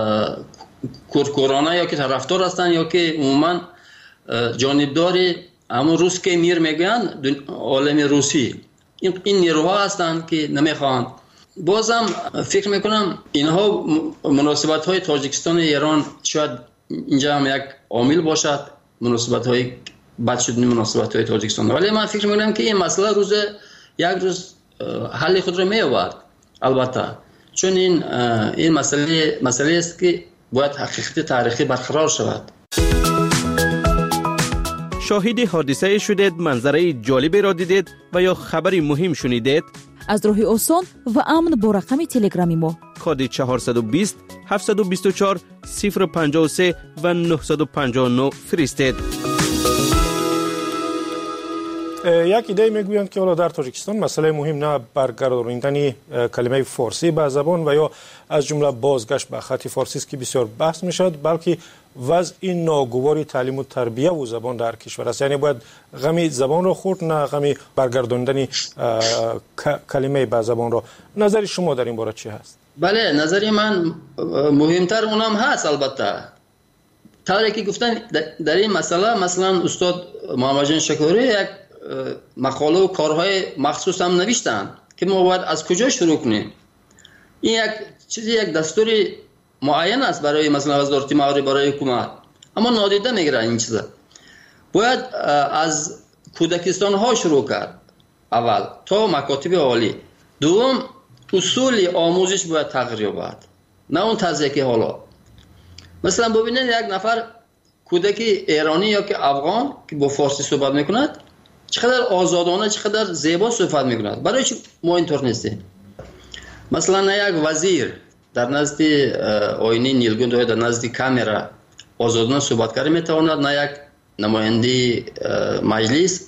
کورکورانه یا که طرفدار هستند یا که عموما جانبدار همون روس که میر میگن عالم روسی، این نیروها هستند که نمیخوان. بازم فکر میکنم اینها مناسبت های تاجیکستان و ایران شاید اینجا هم یک عامل باشد، مناسبت های بد شدن مناسبت های تاجیکستان. ولی من فکر میکنم که این مسئله یک روز حل خود را می‌یابد. البته چون این مسئله است که باید حقیقت تاریخی برقرار شود. شاهد حادثه شدید، منظره جالبی را دیدید و یا خبری مهم شنیدید؟ از راه آسان و امن با رقم تلگرامی ما کد 420 724 053 و 959 فرستید. یک ایده میگویند که حالا در تاجیکستان مسئله مهم نه برگرداندن کلمه فارسی به زبان و یا از جمله بازگشت به خط فارسی است که بسیار بحث میشد، بلکه وضع این ناگواری تعلیم و تربیه و زبان در کشور است. یعنی باید غمی زبان را خورد، نه غمی برگرداندن کلمه به زبان را. نظر شما در این باره چی هست؟ بله، نظری من مهمتر اونم هست. البته طوری که گفتن در این مسئله، مثلا استاد محمد جان شکوری یک مقاله و کارهای مخصوص هم نوشتن که ما باید از کجا شروع کنیم. این یک چیزی، یک دستوری معین است برای مثلا وزارت مالی، برای حکومت، اما نادیده میگیرن این چیزا. باید از کودکستان ها شروع کرد اول تا مکاتب عالی. دوم اصول آموزش باید تغییر یابد، نه اون طرزی که حالا. مثلا ببینید یک نفر کودک ایرانی یا که افغان که با فارسی صحبت میکند چقدر آزادانه، چقدر زیبا صحبت میکند. برای چی ما اینطور نیستیم؟ مثلا یک وزیر در نزد آینه نیلگون یا در نزد کامرا آزادانه صحبت کردن میتواند، نه یک نماینده مجلس.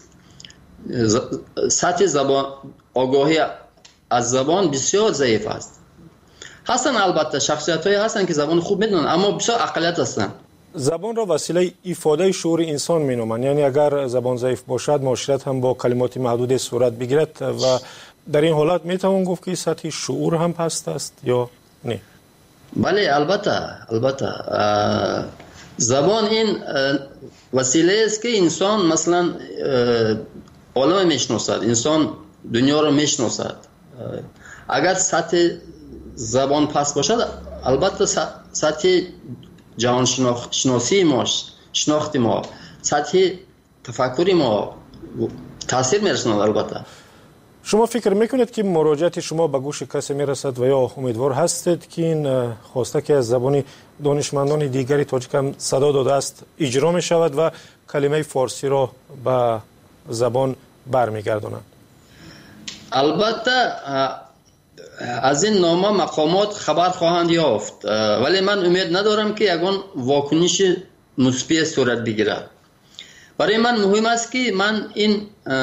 سطح زبان، آگاهی از زبان بسیار ضعیف است. هستن البته شخصیت‌هایی هستن که زبان خوب میدونن، اما بسیار اقلیت هستن. زبان را وسیله ifade شعور انسان مینامند، یعنی اگر زبان ضعیف باشد معاشرت هم با کلمات محدود صورت بگیرد و در این حالت میتوان گفت که سطح شعور هم پست است یا نه؟ بله البته زبان این وسیله است که انسان مثلا عالم میشناسد، انسان دنیا رو میشناسد. اگر سطح زبان پست باشد البته سطح جهان شناسی ما، شناخت ما، سطح تفکری ما تاثیر میرساند. البته شما فکر میکنید که مراجعت شما به گوش کسی میرسد و یا امیدوار هستید که این خواسته که از زبان دانشمندان دیگری تاجیک هم صدا داده است اجرا می شود و کلمه فارسی را به زبان برمیگردانند؟ البته از این نامه مقامات خبر خواهند یافت، ولی من امید ندارم که یگان واکنش مثبت صورت بگیرد. برای من مهم است که من این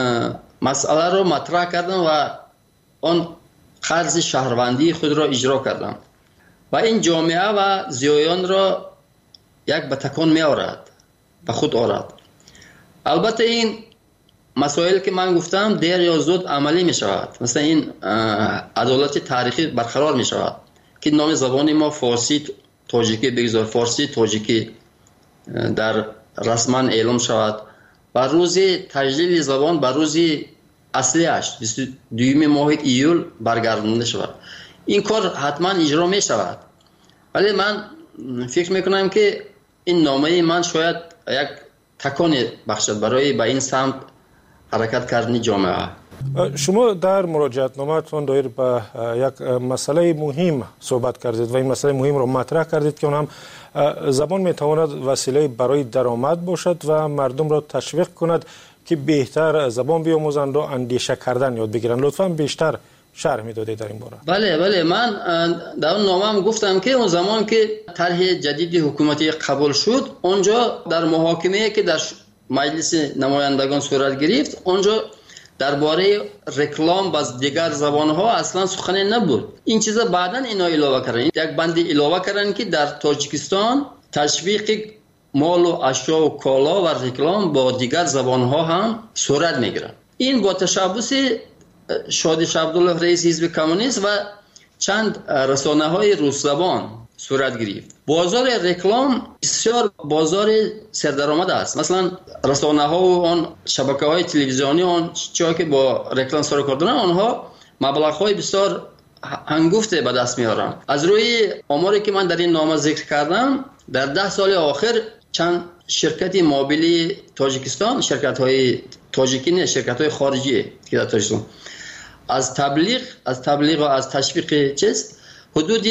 مسئله را مطرح کردم و آن قرض شهروندی خود را اجرا کردم و این جامعه و زیایان را یک به تکان می آورد، به خود آورد. البته این مسائل که من گفتم دیر یا زود عملی می شود. مثلا این عدالت تاریخی برقرار می شود که نام زبان ما فارسی تاجیکی بگذار، فارسی تاجیکی در رسما اعلام شود و روز تجلیل زبان بر روز اصلیش 22 ماه ایول برگردانده شود. این کار حتما اجرا می شود، ولی من فکر می کنم که این نامه من شاید یک تکان بخشد برای به این سمت حرکت کردن جامعه. شما در مراجعت نامه‌تان دایر به یک مسئله مهم صحبت کردید و این مسئله مهم را مطرح کردید که اون هم زبان میتواند وسیله برای درآمد باشد و مردم را تشویق کند که بهتر زبان بیاموزند و اندیشه کردن یاد بگیرند. لطفاً بیشتر شرح میدادید در این باره. بله من در اون نامه‌ام گفتم که اون زمان که طرح جدید حکومتی قبول شد، اونجا در محاکمه‌ای که در مجلس نمایندگان صورت گرفت، اونجا درباره رکلام با دیگر زبان‌ها اصلا سخنی نبود. این چیزا بعداً اینا علاوه کردن، یک بند علاوه کردن که در تاجیکستان تشویق مال و اشیا و کالا و رکلام با دیگر زبان‌ها هم صورت میگیرد. این با تشبث شادی عبدالله رئیس حزب کمونیست و چند رسانه‌های روس زبان صورت گرفت. بازار رکلام بسیار بازار سردرآمد است. مثلا رسانه‌ها و آن شبکه‌های تلویزیونی آن چیزی که با رکلام سر کار دارن، آنها مبلغ‌های بسیار هنگفته به دست میارن. از روی آماری که من در این نامه ذکر کردم، در 10 سال آخر چند شرکت موبیلی تاجیکستان، شرکت‌های تاجیکی نه، شرکت‌های خارجی که در تاجیکستان از تبلیغ و از تشویق حدود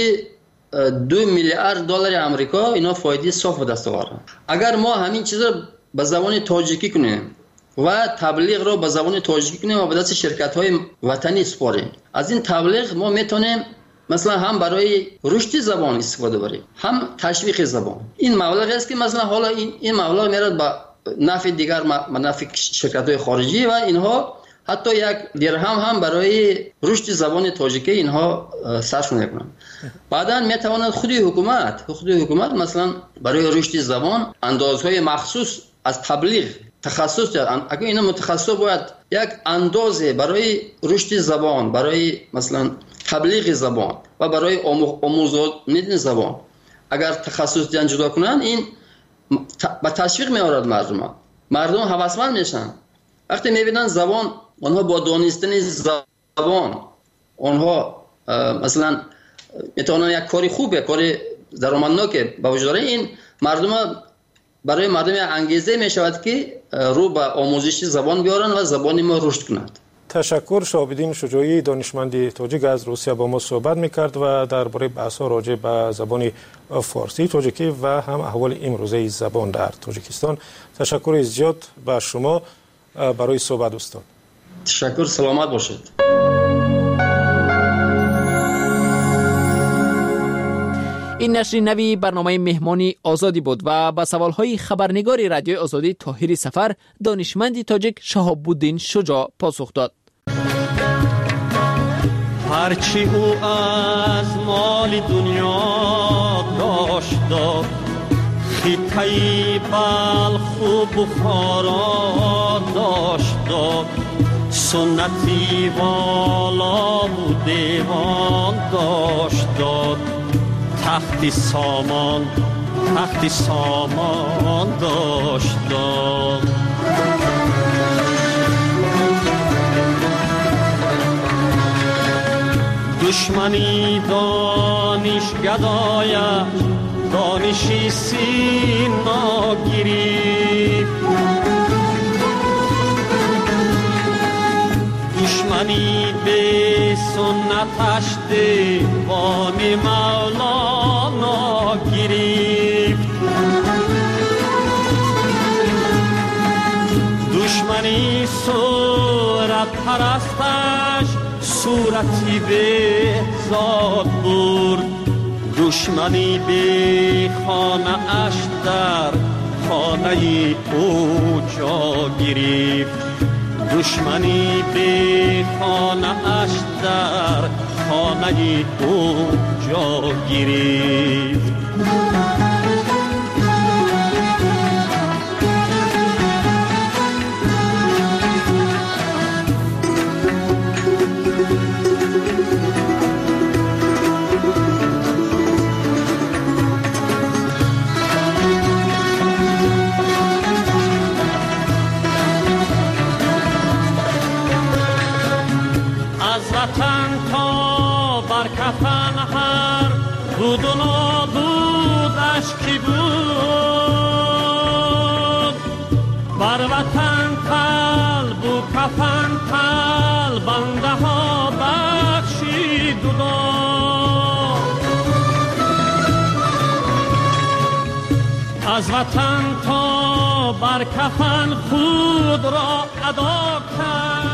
2 میلیارد دلار آمریکا اینا فایده صاف به دست آوردن. اگر ما همین چیزا به زبان تاجیکی کنیم و تبلیغ رو به زبان تاجیکی کنیم و به دست شرکت‌های وطنی سپاریم، از این تبلیغ ما میتونیم مثلا هم برای رشد زبان استفاده بریم، هم تشویق زبان. این مبلغ است که مثلا حالا این مبلغ میاد به نفع دیگر نفع شرکت‌های خارجی و اینها حتی یک درهم هم برای رشد زبان تاجیکی اینها صرف نمی‌کنن. بعداً میتواند خود حکومت مثلا برای رشد زبان اندازهای مخصوص از تبلیغ تخصص دارن. اگه اینا متخصص باید یک اندازه برای رشد زبان، برای مثلا تبلیغ زبان و برای آموزش زبان اگر تخصص دیان جدا کنن، این با تشویق می‌آورد مردم هوسمند میشن. وقتی میبینن زبان، آنها با دانستن زبان آنها مثلا میتونن یک کاری خوبه، کاری درآمدناک به وجود داره، این مردم برای مردم انگیزه می شود که رو به آموزش زبان بیارن و زبان ما رشد کند. تشکر. شهاب‌الدین شجاعی دانشمند تاجیک از روسیه با ما صحبت میکرد و درباره بحث‌ها راجع به زبان فارسی تاجیکی و هم احوال امروزه زبان در تاجیکستان. تشکر زیاد به شما برای صحبت استاد. تشکر، سلامت باشید. این نشر نوی برنامه مهمانی آزادی بود و با سوالهای خبرنگاری رادیوی آزادی طاهری سفر دانشمند تاجیک شهاب‌الدین شجاع پاسخ داد. هرچی او از مال دنیا داشت خطه بلخ و بخارا داشت سنتی والا و دیوان داشت تخت سامان داشت دشمنی دانش گدایش دانشی سینا گریفت دشمنی به سنتش دیوان مولانا گریفت دشمنی صورت پرستش صورتی به ذات برد دشمنی به خانه اش در خانه او جا گرفت دشمنی به خانه اش در خانه او جا گرفت بود و نابودش کی بود بر وطن قلب و کفن بنده ها بخشید و از وطن تا بر کفن خود را ادا کرد.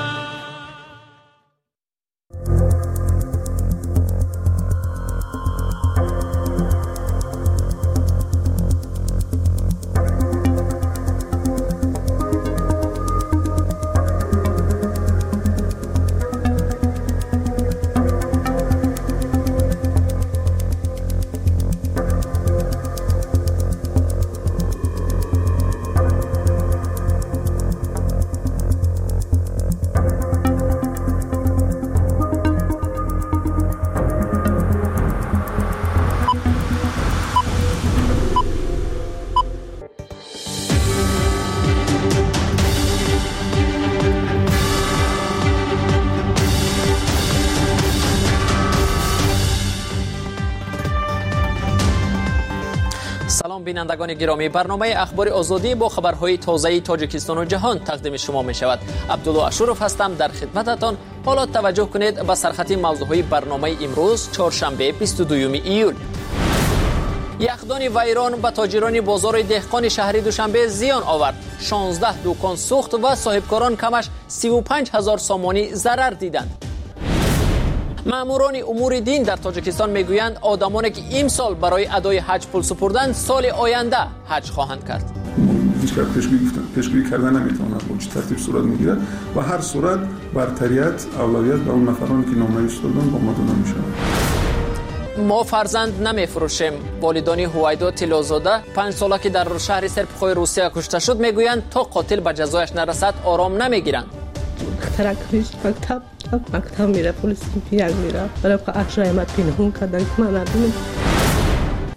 بینندگان گرامی، برنامه اخبار آزادی با خبرهای تازه تاجیکستان و جهان تقدیم شما می شود. عبدالله اشرف هستم در خدمتتان. حالا توجه کنید به سرخط موضوعهای برنامه امروز چهارشنبه 22 ایول. یخدان ویران به تاجران بازار دهقان شهری دوشنبه زیان آورد. 16 دکان سوخت و صاحبکاران کمش 35,000 سامانی ضرر دیدند. ماموران امور دین در تاجیکستان میگویند آدمانی که امسال برای ادای حج پول سپردند سال آینده حج خواهند کرد. هیچ پیشگویی کردن نمیتونه با چه ترتیب صورت میگیرد و هر صورت برتریت اولویت به اون نفرانی که نامه ایستادن با ما داده میشود. ما فرزند نمیفروشیم. والدان هویدا تیلوزاده 5 ساله که در شهر سرپخوی روسیه کشته شد میگویند تا قاتل به جزایش نرسد آرام نمیگیرند. ترکش مکتب میره پلیس پیاگ میره برای که اشرایمت پینهون کردن که من نبینم.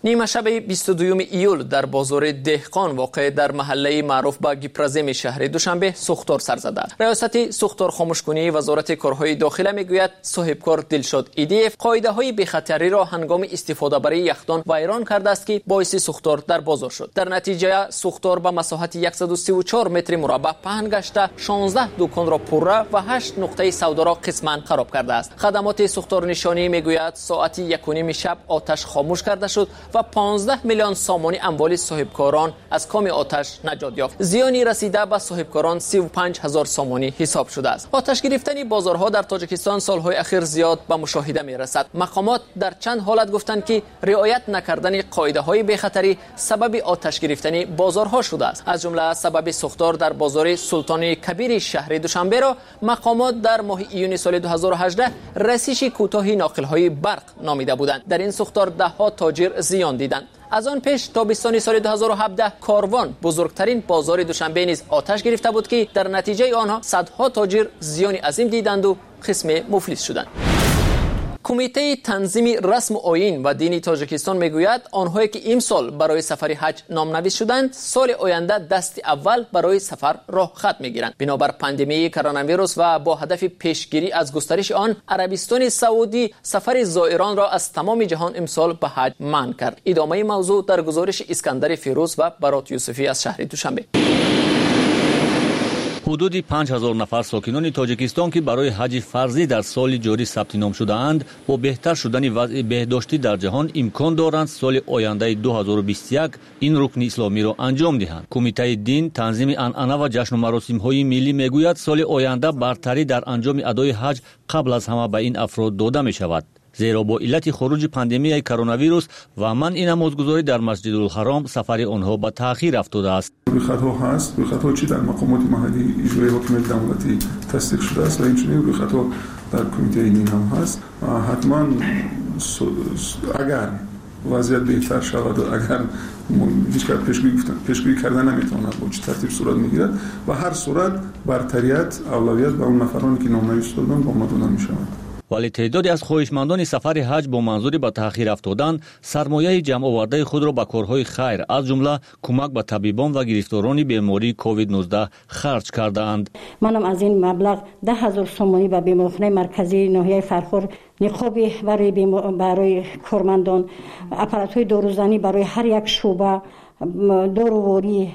نیمه شب 22 ایول در بازار دهقان واقع در محله معروف به گیپرزم شهر دوشنبه سوختار سر زده. ریاست سوختار خاموشکنی وزارت کارهای داخله میگوید صاحبکار دلشاد ایدیف قاعده های بی‌خطری را هنگام استفاده برای یخدان ویران کرده است که باعث سوختار در بازار شد. در نتیجه سوختار به مساحت 134 متر مربع پهن گشته 16 دکان را پره و 8 نقطه سودا را قسما خراب کرده است. خدمات سوختار نشانی میگوید ساعت 1:30 شب آتش خاموش کرده شد و 15 میلیون سامانی اموال صاحبکاران از کام آتش نجات یافت. زیانی رسیده به صاحبکاران 35,000 سامانی حساب شده است. آتش گرفتن بازارها در تاجیکستان سالهای اخیر زیاد به مشاهده می رسد. مقامات در چند حالت گفتند که رعایت نکردن قاعده های بی‌خطری سبب آتش گرفتن بازارها شده است. از جمله سبب سوختار در بازار سلطان کبیر شهر دوشنبه را مقامات در ماه ایون سال 2018 رسیش کوتاه ناقل‌های برق نامیده بودند. در این سوختار ده ها تاجر زیان دیدند. از آن پیش تابستان سال 2017 کاروان بزرگترین بازار دوشنبه نیز آتش گرفته بود که در نتیجه آنها صدها تاجر زیان عظیم دیدند و قسم مفلس شدند. کمیته تنظیم رسم و آیین و دین تاجیکستان میگوید آنهایی که امسال برای سفر حج نامنویس شدند سال آینده دست اول برای سفر راه خط میگیرند. بنابر پاندمی کرونا ویروس و با هدف پیشگیری از گسترش آن عربستان سعودی سفر زائران را از تمام جهان امسال به حج منع کرد. ادامه موضوع در گزارش اسکندر فیروز و برات یوسفی از شهر دوشنبه. حدود 5000 نفر ساکنان تاجیکستان که برای حج فرضی در سال جاری ثبت نام شده‌اند با بهتر شدن وضع بهداشتی در جهان امکان دارند سال آینده 2021 این رکن اسلامی را انجام دهند. کمیته دین تنظیم عنعنه و جشن و مراسم‌های ملی میگوید سال آینده برتری در انجام ادای حج قبل از همه به این افراد داده می شود. زیرا با علت خروج پاندمی کرونا ویروس و منع نمازگزاری در مسجد الحرام سفر آنها به تأخیر افتاده است. روی خطا هست، روی خطا چی در مقامات محلی اجرای حکومت دولتی تصدیق شده است و اینچنین روی خطا در کمیته دین هم هست. حتما اگر وضعیت بهتر شود و اگر هیچ کار پیشگویی کردن نمیتواند با چه ترتیب صورت میگیرد و هر صورت برتریت اولویت به اون نفرانی که نامنویس شدند با ما داده میشود. ولی تعدادی از خواهشمندان سفر حج با منظور به تأخیر افتادن سرمایه جمع آورده خود را به کارهای خیر از جمله کمک به طبیبان و گرفتاران بیماری کووید 19 خرج کرده‌اند. منم از این مبلغ 10,000 سومانی به بیمارخانه مرکزی ناحیه فرخور نقابی برای کارمندان، اپارات‌های داروزنی برای هر یک شعبه، داروواری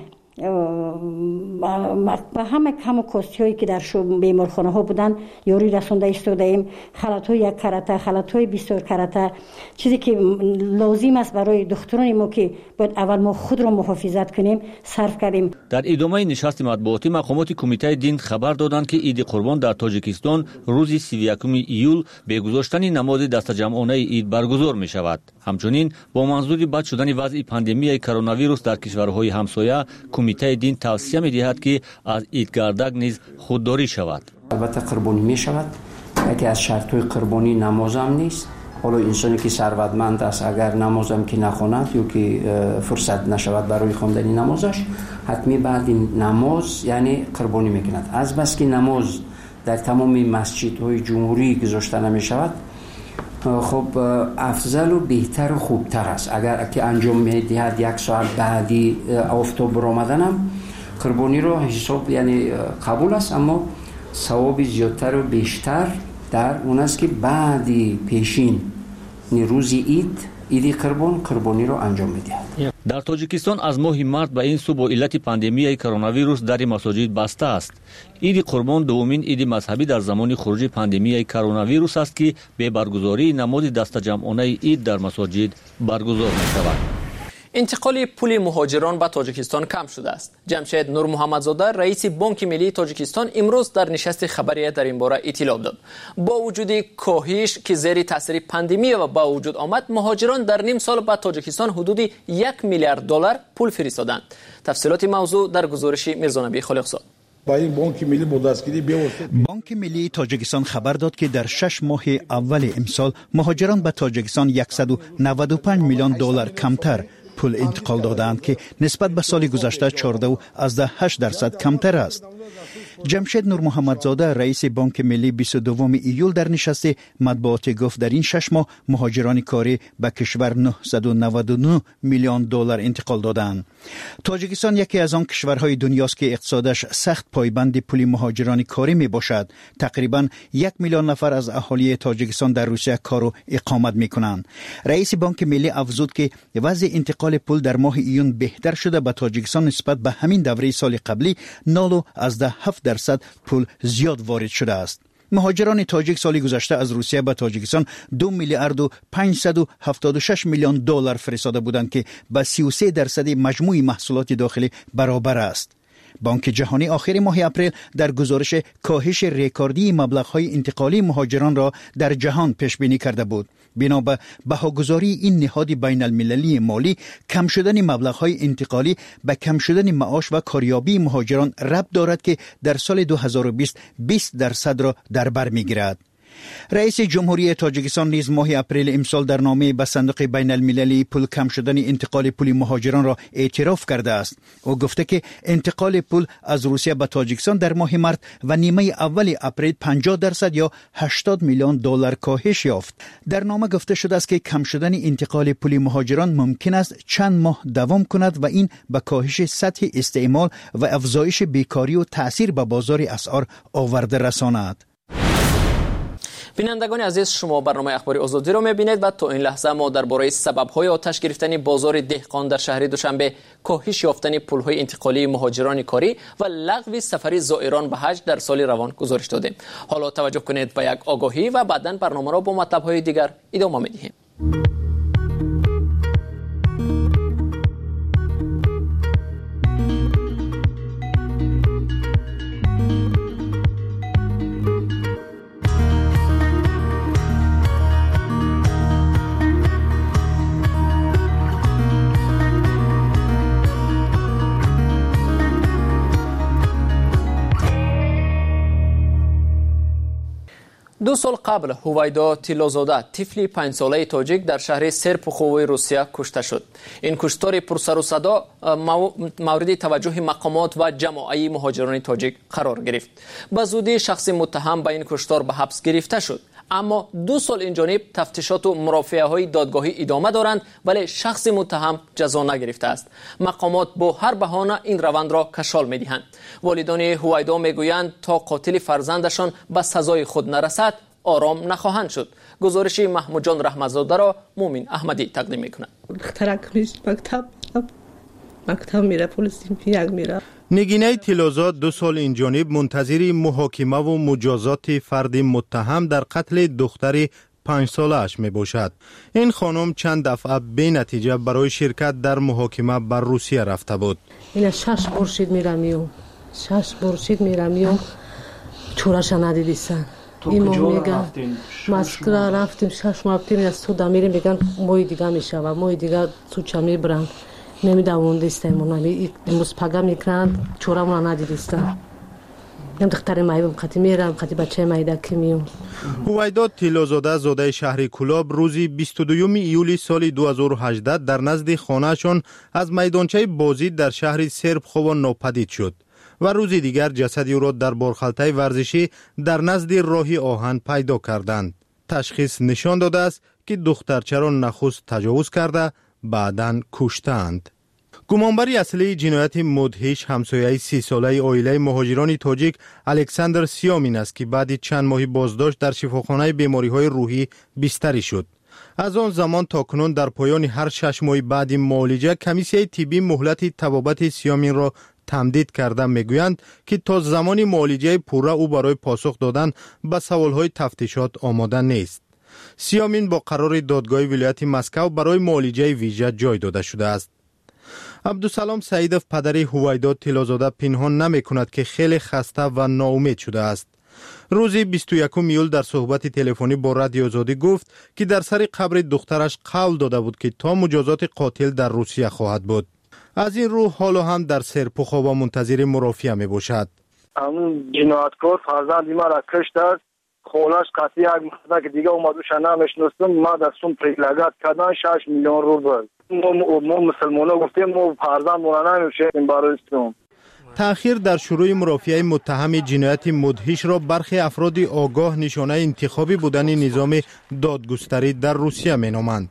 با همه کاستی‌هایی که در بیمارخانه ها بودن یاری رسونده ایستاده ایم. خلط‌های 1 کرته، خلط‌های 24 کرته، چیزی که لازم است برای دکتران ما که باید اول ما خود را محافظت کنیم صرف کردیم. در ادامه نشست مطبوعاتی مقامات کمیته دین خبر دادند که عید قربان در تاجیکستان روز 31 ایول به گذاشتن نماز دستجمعانه عید برگزار می شود. همچنین با منظور بد شدن وضع پاندمی کرونا ویروس در کشورهای همسایه کمیته دین توصیه می‌دهد که از عیدگردک نیز خودداری شود. البته قربانی می‌شود. یکی از شرط‌های قربانی نماز هم نیست. حالا انسانی که ثروتمند است اگر نماز هم که نخواند یا که فرصت نشود برای خواندن نمازش حتمی بعد این نماز یعنی قربانی می‌کند. از بس که نماز در تمام مسجدهای جمهوری گذاشته نمی‌شود خب افضل و بهتر و خوبتر است. اگر که انجام می‌دهد 1 ساعت بعدی آفتاب برآمدنم قربانی رو حساب یعنی قبول است، اما ثواب زیادتر و بیشتر در اون است که بعدی پیشین روز عید قربانی رو انجام می‌دهد. در تاجیکستان از ماه مارس به این سو با علت پاندمی کرونا ویروس در مساجد بسته است. عید قربان دومین عید مذهبی در زمان خروج پاندمی کرونا ویروس است که به برگزاری نماز دستجمعانه عید در مساجد برگزار می‌شود. انتقال پول مهاجران به تاجیکستان کم شده است. جمشید نور محمدزاده رئیس بانک ملی تاجیکستان امروز در نشست خبری در این باره اطلاع داد. با وجود کاهش که زیر تاثیر پاندمی و با وجود آمد، مهاجران در نیم سال به تاجیکستان حدود 1 میلیارد دلار پول فرستادند. تفصیلات موضوع در گزارش میرزانبی خالقزاد. بانک ملی تاجیکستان خبر داد که در 6 ماه اول امسال مهاجران به تاجیکستان 195 میلیون دلار کمتر پول انتقال دادند که نسبت به سال گذشته 14.8% کمتر است. جمشید نور محمدزاده رئیس بانک ملی 22 ایول در نشست مطبوعاتی گفت در این 6 ماه مهاجران کاری به کشور 999 میلیون دلار انتقال دادند. تاجیکستان یکی از آن کشورهای دنیاست که اقتصادش سخت پایبند پول مهاجران کاری می باشد. تقریبا 1 میلیون نفر از اهالی تاجیکستان در روسیه کار و اقامت می کنند. رئیس بانک ملی افزود که وضع انتقال پول در ماه ایون بهتر شده. به تاجیکستان نسبت به همین دوره سال قبلی 0.7% پول زیاد وارد شده است. مهاجران تاجیک سال گذشته از روسیه به تاجیکستان 2 میلیارد و 576 میلیون دلار فرستاده بودند که به 33% مجموع محصولات داخلی برابر است. بانک جهانی آخر ماه اپریل در گزارش کاهش رکوردی مبلغ‌های انتقالی مهاجران را در جهان پیش بینی کرده بود. بنا به بهاگذاری این نهاد بین المللی مالی، کم شدن مبلغ‌های انتقالی به کم شدن معاش و کاریابی مهاجران ربط دارد که در سال 2020 20% را در بر می‌گیرد. رئیس جمهوری تاجیکستان نیز ماه اپریل امسال در نامه به صندوق بین المللی پول کم شدن انتقال پول مهاجران را اعتراف کرده است. او گفته که انتقال پول از روسیه به تاجیکستان در ماه مارس و نیمه اول اپریل 50% یا 80 میلیون دلار کاهش یافت. در نامه گفته شده است که کم شدن انتقال پول مهاجران ممکن است چند ماه دوام کند و این به کاهش سطح استعمال و افزایش بیکاری و تأثیر به بازار اسعار آورده رساند. بینندگان عزیز، شما برنامه اخباری آزادی را می‌بینید و تا این لحظه ما درباره سبب‌های آتش گرفتن بازار دهقان در شهر دوشنبه، کاهش یافتن پول‌های انتقالی مهاجران کاری و لغو سفر زائران به حج در سال روان گزارش دادیم. حالا توجه کنید به یک آگاهی و بعداً برنامه را با مطلب‌های دیگر ادامه می‌دهیم. دو سال قبل هویدا تیلوزاده طفلی 5 ساله تاجیک در شهر سرپخوی روسیه کشته شد. این کشتار پرسر و صدا مورد توجه مقامات و جماعت مهاجران تاجیک قرار گرفت. به زودی شخص متهم به این کشتار به حبس گرفته شد. اما 2 سال این جانب تفتیشات و مرافعه‌های دادگاهی ادامه دارند ولی شخص متهم جزا نگرفته است. مقامات با هر بهانه این روند را کشال می‌دهند. والدان هویدا میگویند تا قاتل فرزندشان به سزای خود نرسد آرام نخواهند شد. گزارش محمود جان رحمتزاده را مومن احمدی تقدیم می‌کند. مکتب میره، پلیس یک میره. نگینه تیلوزاد 2 سال این جانب منتظر محاکمه و مجازات فرد متهم در قتل دختر 5 ساله اش می باشد. این خانم چند دفعه بی نتیجه برای شرکت در محاکمه بر روسیه رفته بود. این 6 برشید میرم چورش ندیدیستن. این ما میگن مسکره رفتیم 6 ماه رفتیم از تو دمیریم میگن مای دیگه میشه و مای دیگه تو چه میبرن نمیدونستیم اون امروز پگا میکنن چورمون ندیدیستن. هم دختر مایبم قطی میرم قطی بچه مایده که میون. هویدا تیلوزاده زاده شهر کلاب روزی 22 ایولی سال 2018 در نزد خانهشان از میدانچه بازی در شهر سرپخو ناپدید شد و روزی دیگر جسدی او را در بارخلطه ورزشی در نزد راه آهن پیدا کردند. تشخیص نشان داده است که دخترچه را نخست تجاوز کرده بعداً کشتند. گمانبری اصلی جنایت مدهش همسایه 30 ساله عائله مهاجران تاجیک الکساندر سیامین است که بعد چند ماه بازداشت در شفاخانه بیماری‌های روحی بستری شد. از آن زمان تا کنون در پایان هر 6 ماه بعد معالجه کمیسیه طبی مهلت طبابت سیامین را تمدید کرده. میگویند که تا زمان معالجه پوره او برای پاسخ دادن به سوالهای تفتیشات آماده نیست. سیامین با قرار دادگاه ولایت مسکو برای معالجه ویژه جای داده شده است. عبدالسلام سعیدов پدر هویدا تیلوزاده پنهان نمی کند که خیلی خسته و ناامید شده است. روزی 21 ایول در صحبت تلفنی با رادیو آزادی گفت که در سر قبر دخترش قول داده بود که تا مجازات قاتل در روسیه خواهد بود. از این رو حالا هم در سرپخو و منتظر مرافعه می باشد. همون جنایتکار فرزند ما را کشت است. خولش قطعی یک مخزن که دیگه اومدوش نمیشنستم ما دستون پریلگت کردن 6 میلیون روبل. ما مسلمان ها گفتیم ما فرزند مونه نمیشه این برای اسلام. تأخیر در شروع مرافعه متهم جنایت مدهش را برخی افراد آگاه نشانه انتخابی بودن نظام دادگستری در روسیه مینامند.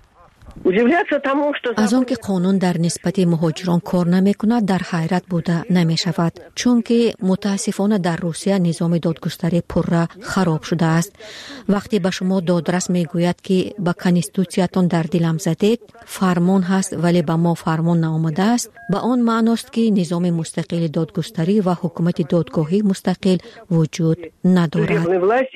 از آنکه قانون در نسبت مهاجران کار نمی کند در حیرت بوده نمی شود، چون که متاسفانه در روسیه نظام دادگستری پرره خراب شده است. وقتی به شما دادرس می گوید که به کانستیتوسیاتون در دلم زدید، فرمان هست ولی به ما فرمان نآمده است، به آن معناست که نظام مستقل دادگستری و حکومت دادگاهی مستقل وجود ندارد.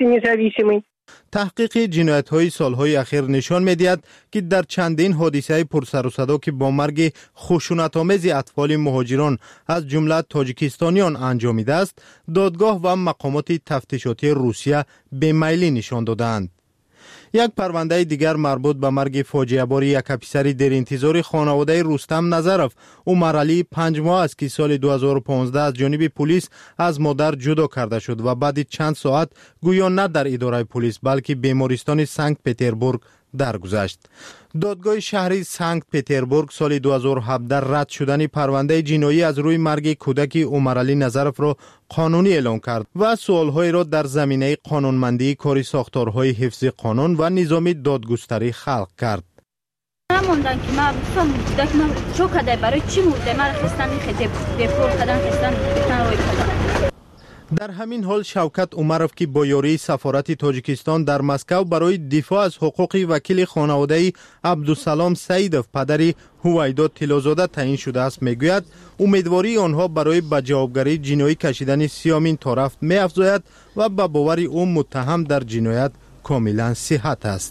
تحقیق جنایت‌های سالهای اخیر نشان می‌دهد که در چندین حادثه پرسر و صدا که با مرگ خشونت‌آمیز اطفال مهاجران از جمله تاجیکستانیان انجامیده است، دادگاه و مقامات تفتیشاتی روسیه بی‌میلی نشان دادند. یک پرونده دیگر مربوط به مرگ فاجعه بار یک افسر در انتظار خانواده رستم نظرف عمرعلی 5 ماه است که سال 2015 از جانب پلیس از مادر جدا کرده شد و بعد چند ساعت گویا نه در اداره پلیس بلکه بیمارستان سنت پترزبورگ درگذشت. دادگاه شهری سنت پترزبورگ سال 2017 رد شدن پرونده جنایی از روی مرگ کودک عمرعلی نظرف را قانونی اعلام کرد و سوالهای را در زمینه قانونمندی کار ساختارهای حفظ قانون و نظام دادگستری خلق کرد. نموندن که ما کودک ما چو کده برای چی مرده ما خستن خیلی بپور کردن خستن روی کردن. در همین حال شوکت عمرف که با یاری سفارت تاجیکستان در مسکو برای دفاع از حقوق وکیل خانواده عبدالسلام سیدوف پدر هویدا طلازاده تعیین شده است میگوید امیدواری آنها برای به جوابگری جنایی کشیدن سیامین طرف می‌افزاید و به باور او متهم در جنایت کاملا صحت است.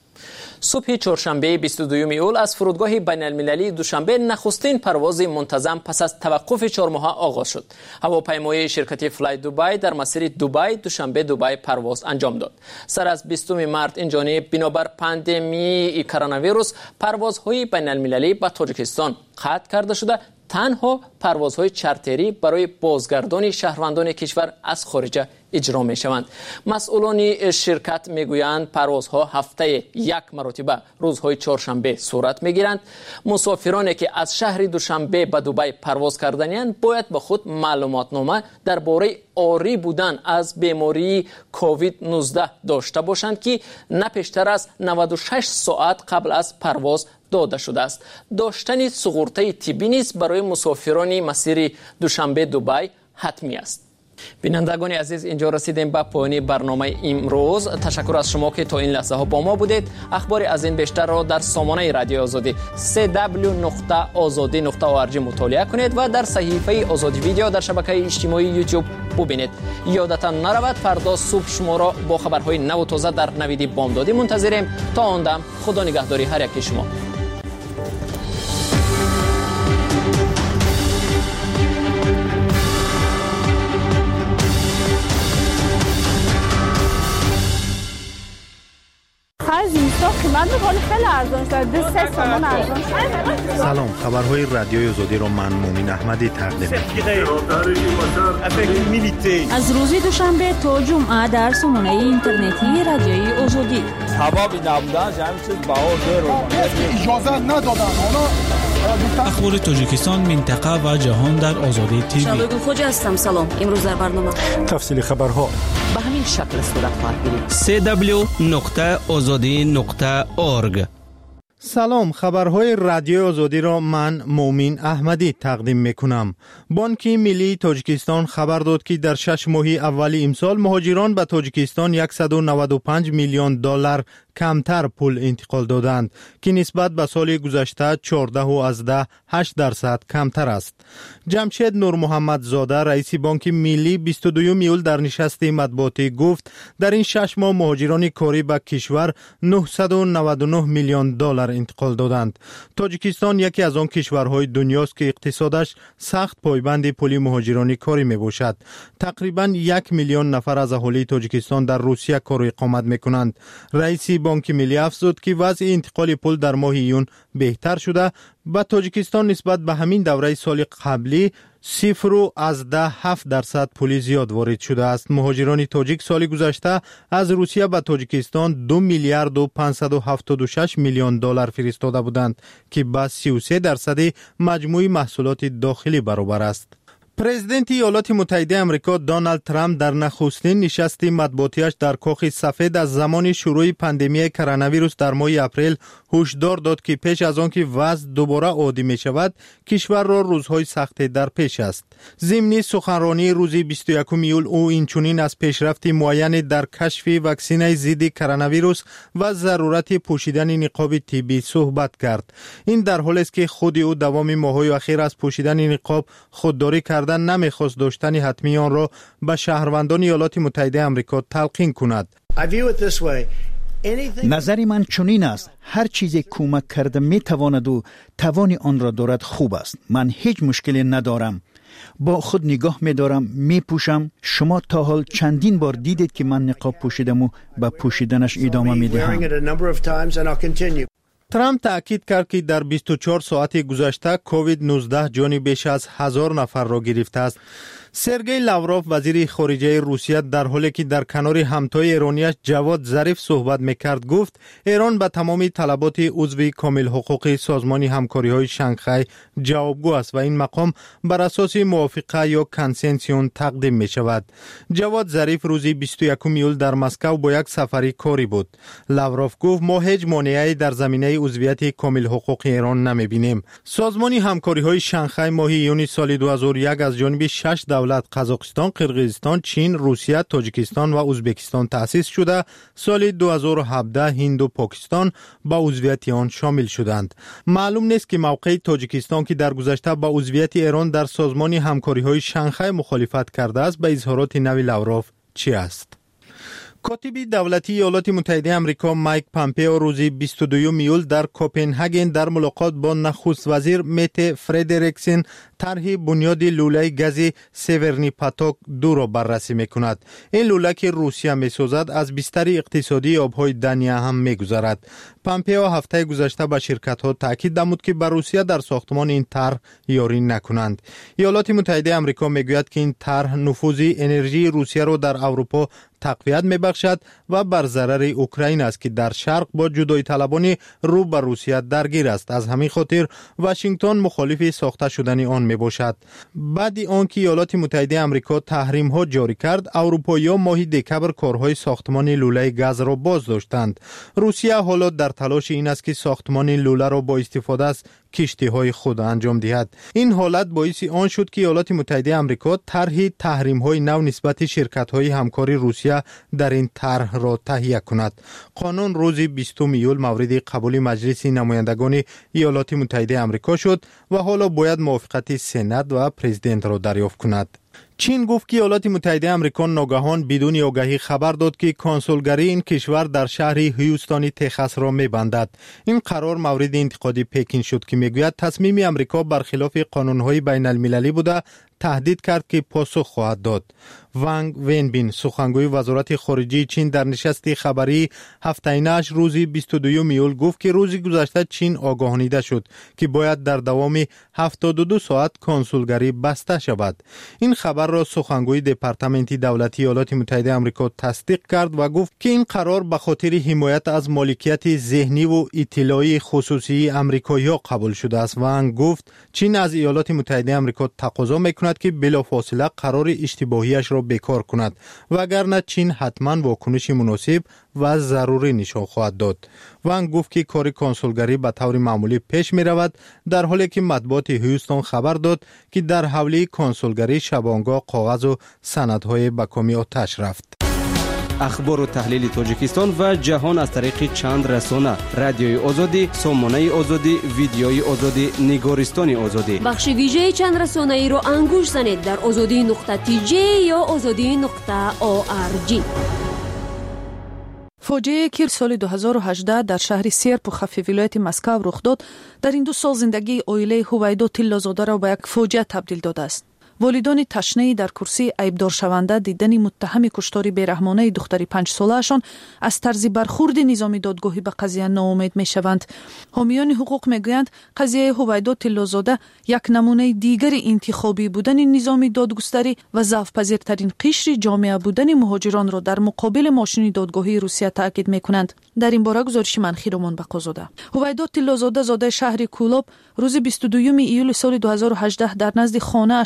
صبح چهارشنبه 22 ایول از فرودگاه بین المللی دوشنبه نخستین پرواز منتظم پس از توقف 4 ماهه آغاز شد. هواپیمای شرکت فلای دوبای در مسیر دوبای دوشنبه دوبای پرواز انجام داد. سر از 20 مارس این جانب بنابر پاندمی کرونا ویروس پروازهای بین المللی به تاجیکستان قطع کرده شده. تنها پروازهای چارتری برای بازگردان شهروندان کشور از خارج اجرا می شوند. مسئولان شرکت می گویند پروازها هفته 1 مرتبه روزهای چهارشنبه صورت می گیرند. مسافرانی که از شهر دوشنبه به دبی پرواز کردنیند باید به خود معلوماتنامه درباره آری بودن از بیماری کووید 19 داشته باشند که نه بیشتر از 96 ساعت قبل از پرواز داده شده است. داشتن سغورته طبی نیز برای مسافران مسیر دوشنبه دبی حتمی است. بینندگان عزیز، اینجا رسیدیم به پایان برنامه امروز. تشکر از شما که تا این لحظه ها با ما بودید. اخبار از این بیشتر را در سامانه رادیو آزادی www.azadi.org مطالعه کنید و در صحیفه آزادی ویدیو در شبکه اجتماعی یوتیوب ببینید. یادتان نرود فردا صبح شما را با خبرهای نو و تازه در نویدی بامدادی منتظریم. تا آن دم خدا نگهداری هر یک شما. سلام، خبرهای رادیوی آزادی را من مومین احمدی تقدیم می‌کنم. از روز دوشنبه تا جمعه در سامانه اینترنتی رادیوی آزادی. حبابی نبودن جمعی چیز اجازه ندادن. اخبار تاجیکستان، منطقه و جهان در آزادی تیوی. شادو خوجا هستم. سلام. امروز در برنامه تفصیل خبرها به همین شکل صورت خواهد گرفت. www.azadi.org. سلام، خبرهای رادیو آزادی را من مومین احمدی تقدیم میکنم. بانک ملی تاجیکستان خبر داد که در 6 ماه اول امسال مهاجران به تاجیکستان 195 میلیون دلار کمتر پول انتقال دادند که نسبت به سال گذشته 14.8% کمتر است. جمشید نور محمد زاده رئیس بانک ملی 22 ایول در نشست مطبوعاتی گفت در این 6 ماه مهاجران کاری به کشور 999 میلیون دلار انتقال دادند. تاجیکستان یکی از آن کشورهای دنیاست که اقتصادش سخت پایبند پول مهاجران کاری می باشد. تقریباً 1 میلیون نفر از اهالی تاجیکستان در روسیه کار و اقامت می کنند. رئیس بانک ملی افزود که وضع انتقال پول در ماه ایون بهتر شده. با تاجیکستان نسبت به همین دوره سال قبلی 0.7% پول زیاد وارد شده است. مهاجران تاجیک سال گذشته از روسیه به تاجیکستان 2 میلیارد و 576 میلیون دلار فرستاده بودند که با 33% مجموع محصولات داخلی برابر است. پرزیدنت ایالات متحده آمریکا دونالد ترامپ در نخستین نشست مطبوعاتیش در کاخ سفید از زمان شروع پاندمی کرونا ویروس در ماه اپریل هشدار داد که پیش از آن که وضع دوباره عادی می شود کشور را روزهای سخت در پیش است. ضمن سخنرانی روز 21 ایول او اینچنین از پیشرفت معین در کشف واکسن ضد کرونا ویروس و ضرورت پوشیدن نقاب طبی صحبت کرد. این در حالی است که خود او دوام ماه‌های اخیر از پوشیدن نقاب خودداری کردن نمیخواست داشتن حتمی آن را به شهروندان ایالات متحده آمریکا تلقین کند. نظر من چنین است: هر چیزی کمک کرده می تواند و توان آن را دارد خوب است. من هیچ مشکلی ندارم. با خود نگاه می دارم، می پوشم. شما تا حال چندین بار دیدید که من نقاب پوشیدم و به پوشیدنش ادامه می دهم. ترامپ تأکید کرد که در 24 ساعت گذشته کووید 19 جان بیش از 1000 نفر را گرفته است. سرگئی لاوروف وزیر خارجه روسیه در حالی که در کنار همتای ایرانیش جواد ظریف صحبت میکرد گفت ایران به تمام طلبات عضو کامل حقوق سازمان همکاری های شانگهای جوابگو است و این مقام بر اساس موافقه یا کنسنسیون تقدیم می شود. جواد ظریف روز 21 ایول در مسکو با یک سفری کاری بود. لاوروف گفت ما هیچ مانعی در زمینه عضویت کامل حقوق ایران نمی بینیم. سازمان همکاری های شانگهای ماه یونی سال 2001 از جانب 6 دولت قزاقستان، قرقیزستان، چین، روسیه، تاجیکستان و ازبکستان تأسیس شده. سال 2017 هند و پاکستان با عضویت آن شامل شدند. معلوم نیست که موقع تاجیکستان که در گذشته با عضویت ایران در سازمان همکاری‌های شانگهای مخالفت کرده است به اظهارات نوی لاوروف چی است؟ کاتب دولتی ایالات متحده آمریکا مایک پامپئو روز 22 ایول در کوپنهاگن در ملاقات با نخست وزیر مت فردریکسن طرح بنیاد لوله گاز سیورنی پاتوک 2 را بررسی میکند. این لوله که روسیه میسازد از بستر اقتصادی آبهای دنیا هم میگذرد. پامپئو هفته گذشته به شرکت‌ها تاکید نمود که بر روسیه در ساختمان این طرح یاری نکنند. ایالات متحده آمریکا میگوید که این طرح نفوذ انرژی روسیه را در اروپا تقویت میبخشد و بر ضرر اوکراین است که در شرق با جدایی طلبان رو به روسیه درگیر است. از همین خاطر واشنگتن مخالف ساخته شدن آن میباشد. بعد آنکه ایالات متحده آمریکا تحریم ها جاری کرد، اروپایی‌ها ماه دکبر کارهای ساختمان لوله گاز را باز داشتند. روسیه حالا در تلاش این است که ساختمان لوله را با استفاده از کشتی‌های خود انجام دهد. این حالت باعث آن شد که ایالات متحده آمریکا طرح تحریم‌های نو نسبت شرکت‌های همکاری روسیه در این طرح را تهیه کند. قانون روز 20 ایول مورد قبول مجلس نمایندگان ایالات متحده آمریکا شد و حالا باید موافقت سنا و پرزیدنت را دریافت کند. چین گفت که ایالات متحده آمریکا ناگهان بدون آگاهی خبر داد که کنسولگری این کشور در شهر هیوستن تگزاس را می‌بندد. این قرار مورد انتقاد پکین شد که میگوید تصمیم آمریکا برخلاف قانون‌های بین المللی بوده، تهدید کرد که پاسخ خواهد داد. وانگ وینبین سخنگوی وزارت خارجه چین در نشست خبری هفته‌انش روز 22 ایول گفت که روز گذشته چین آگاهانیده شد که باید در دوام 72 ساعت کنسولگری بسته شود. این خبر را سخنگوی دپارتمنت دولتی ایالات متحده آمریکا تصدیق کرد و گفت که این قرار به خاطر حمایت از مالکیت ذهنی و اطلاعی خصوصی آمریکایی‌ها قبول شده است. وانگ گفت چین از ایالات متحده آمریکا تقاضا می‌کند که بلافاصله قرار اشتباهیش را بکار کند وگرنه چین حتما واکنش مناسب و ضروری نشان خواهد داد. وانگ گفت که کار کنسولگری به طور معمولی پیش می رود، در حالی که مطبوعات هیوستن خبر داد که در حوله کنسولگری شبانگاه کاغذ و سندهای به کامی آتش رفت. اخبار و تحلیل تاجیکستان و جهان از طریق چند رسانه: رادیوی آزادی، سامانه آزادی، ویدیوی آزادی، نگارستان آزادی. بخش ویژه چند رسانه ای رو انگوش زنید در azadi.tj یا azadi.org. فاجعه که سال 2018 در شهر سیرپوخفی ولایت مسکو رخ داد، در این 2 سال زندگی اویله هویدو تیلازاده را به یک فاجعه تبدیل داده است. والدان تشنه‌ای در کرسی عیبدار شونده دیدن متهم کشتار بیرحمانه دختری 5 ساله‌شان از طرز برخورد نظام دادگاهی به قضیه ناامید می‌شوند. حامیان حقوق می‌گویند قضیه هویدا تیلازاده یک نمونه دیگر انتخابی بودن نظام دادگستری و ضعف‌پذیرترین قشر جامعه بودن مهاجران را در مقابل ماشین دادگاهی روسیه تاکید می‌کنند. در این باره گزارش منخی رومان بقازاده. هویدا تیلازاده زاده شهر کولوب روز 22 ایول سال 2018 در نزد خانه‌اشان از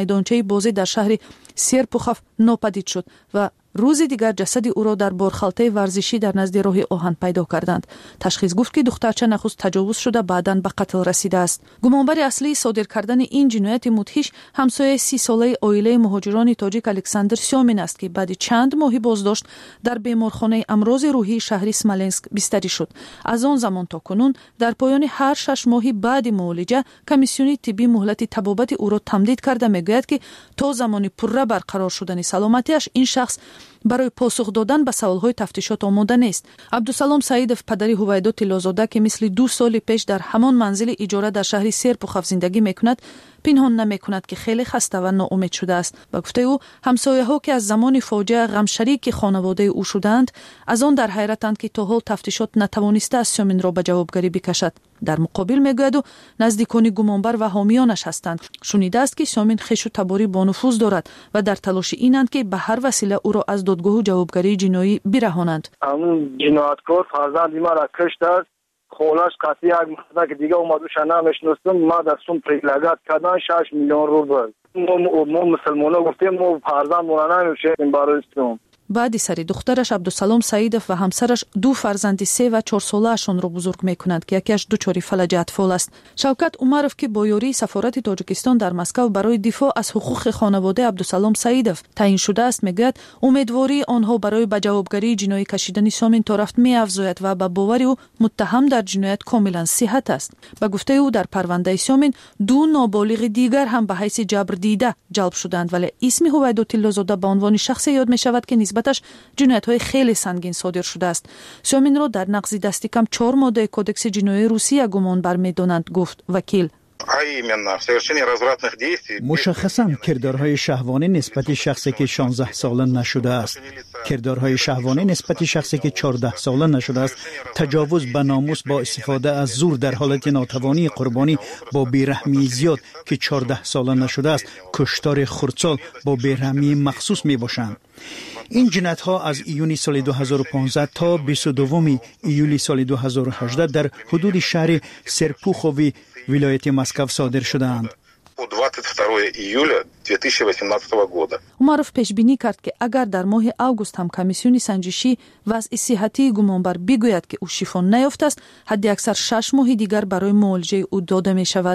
میدانچه بازی در شهر سیرپوخاف ناپدید شد و روز دیگر جسد او را در بارخالطه ورزشی در نزد راه آهن پیدا کردند. تشخیص گفت که دخترچه نخست تجاوز شده بعداً به قتل رسیده است. گمانبر اصلی صادر کردن این جنایت مدهش همسایه 30 ساله عائله مهاجران تاجیک الکساندر سیومین است که بعد چند ماهی بازداشت در بیمارخانه امراض روحی شهر اسمالنسک بستری شد. از آن زمان تا کنون در پایان هر 6 ماهی بعد معالجه کمیسیون طبی مهلت طبابت او را تمدید کرده میگوید که تا زمان پرره برقرار شدن سلامتیش این شخص برای پاسخ دادن به سوالهای تفتیشات آماده نیست. عبدالسلام سعیدов پدری هویدا تیلازاده که مثل 2 سال پیش در همان منزل اجاره در شهر سیرپوخاف زندگی میکند پنهان نمیکند که خیلی خسته و ناامید شده است. با گفته او همسایه ها که از زمان فاجعه غم شریک خانواده او شدند از آن در حیرتند که تا حال تفتیشات نتوانسته است سیومین را به جوابگری بکشد. در مقابل میگوید و نزدیکان گمانبر و حامیانش هستند. شنیده است که سیومین خویش و تباری با نفوذ دارد و در تلاش اینند که به هر وسیله او را از دادگاه و جوابگری جنایی برهانند. همون جنایتکار فرزند ما را کشت است. خولش قطعی یک مقدار که دیگه اومد و نمیشناستم ما در سوم پریلگات کردن 6 میلیون روبل. ما مسلمان‌ها گفتیم ما فرزند مونانه نمیشیم برای اسلام. بعد سر دخترش عبدالسلام سعیدов و همسرش 2 فرزند 3 و 4 ساله‌شان را بزرگ می‌کنند که یکیش دچار فلج اطفال است. شوکت عمرov که با یاری سفارت تاجیکستان در مسکو برای دفاع از حقوق خانواده عبدالسلام سعیدov تعیین شده است میگوید امیدواری آنها برای به جوابگری جنایی کشیدن سیومین طرف می‌افزاید و به باور او متهم در جنایت کاملا صحت است. به گفته او در پرونده سیومین 2 نابالغ دیگر هم به حیث جبر دیده جلب شدند ولی اسم هویدا تیلازاده به عنوان شخص یاد می‌شود که نسبتاً جنایت‌های خیلی سنگین صادر شده است. سیومین را در نقض دست کم 4 ماده کدکس جنایی روسیه گمانبر می‌دانند گفت وکیل. مشخصاً کردارهای شهوانی نسبت شخصی که 16 ساله نشده است، کردارهای شهوانی نسبت شخصی که 14 ساله نشده است، تجاوز به ناموس با استفاده از زور در حالت ناتوانی قربانی با بیرحمی زیاد که 14 ساله نشده است، کشتار خردسال با بیرحمی مخصوص می باشند. این جنایت ها از ایون سال 2015 تا 22 ایولی سال 2018 در حدود شهر سرپوخوی ولایت مسکو صادر شدند. عمرov پیش بینی کرد که اگر در ماه اوگوست هم کمیسیون سنجشی وضع صحتی گمانبر بگوید که او شفا نیافته است، حد اکثر 6 ماه دیگر برای معالجه او داده می شود.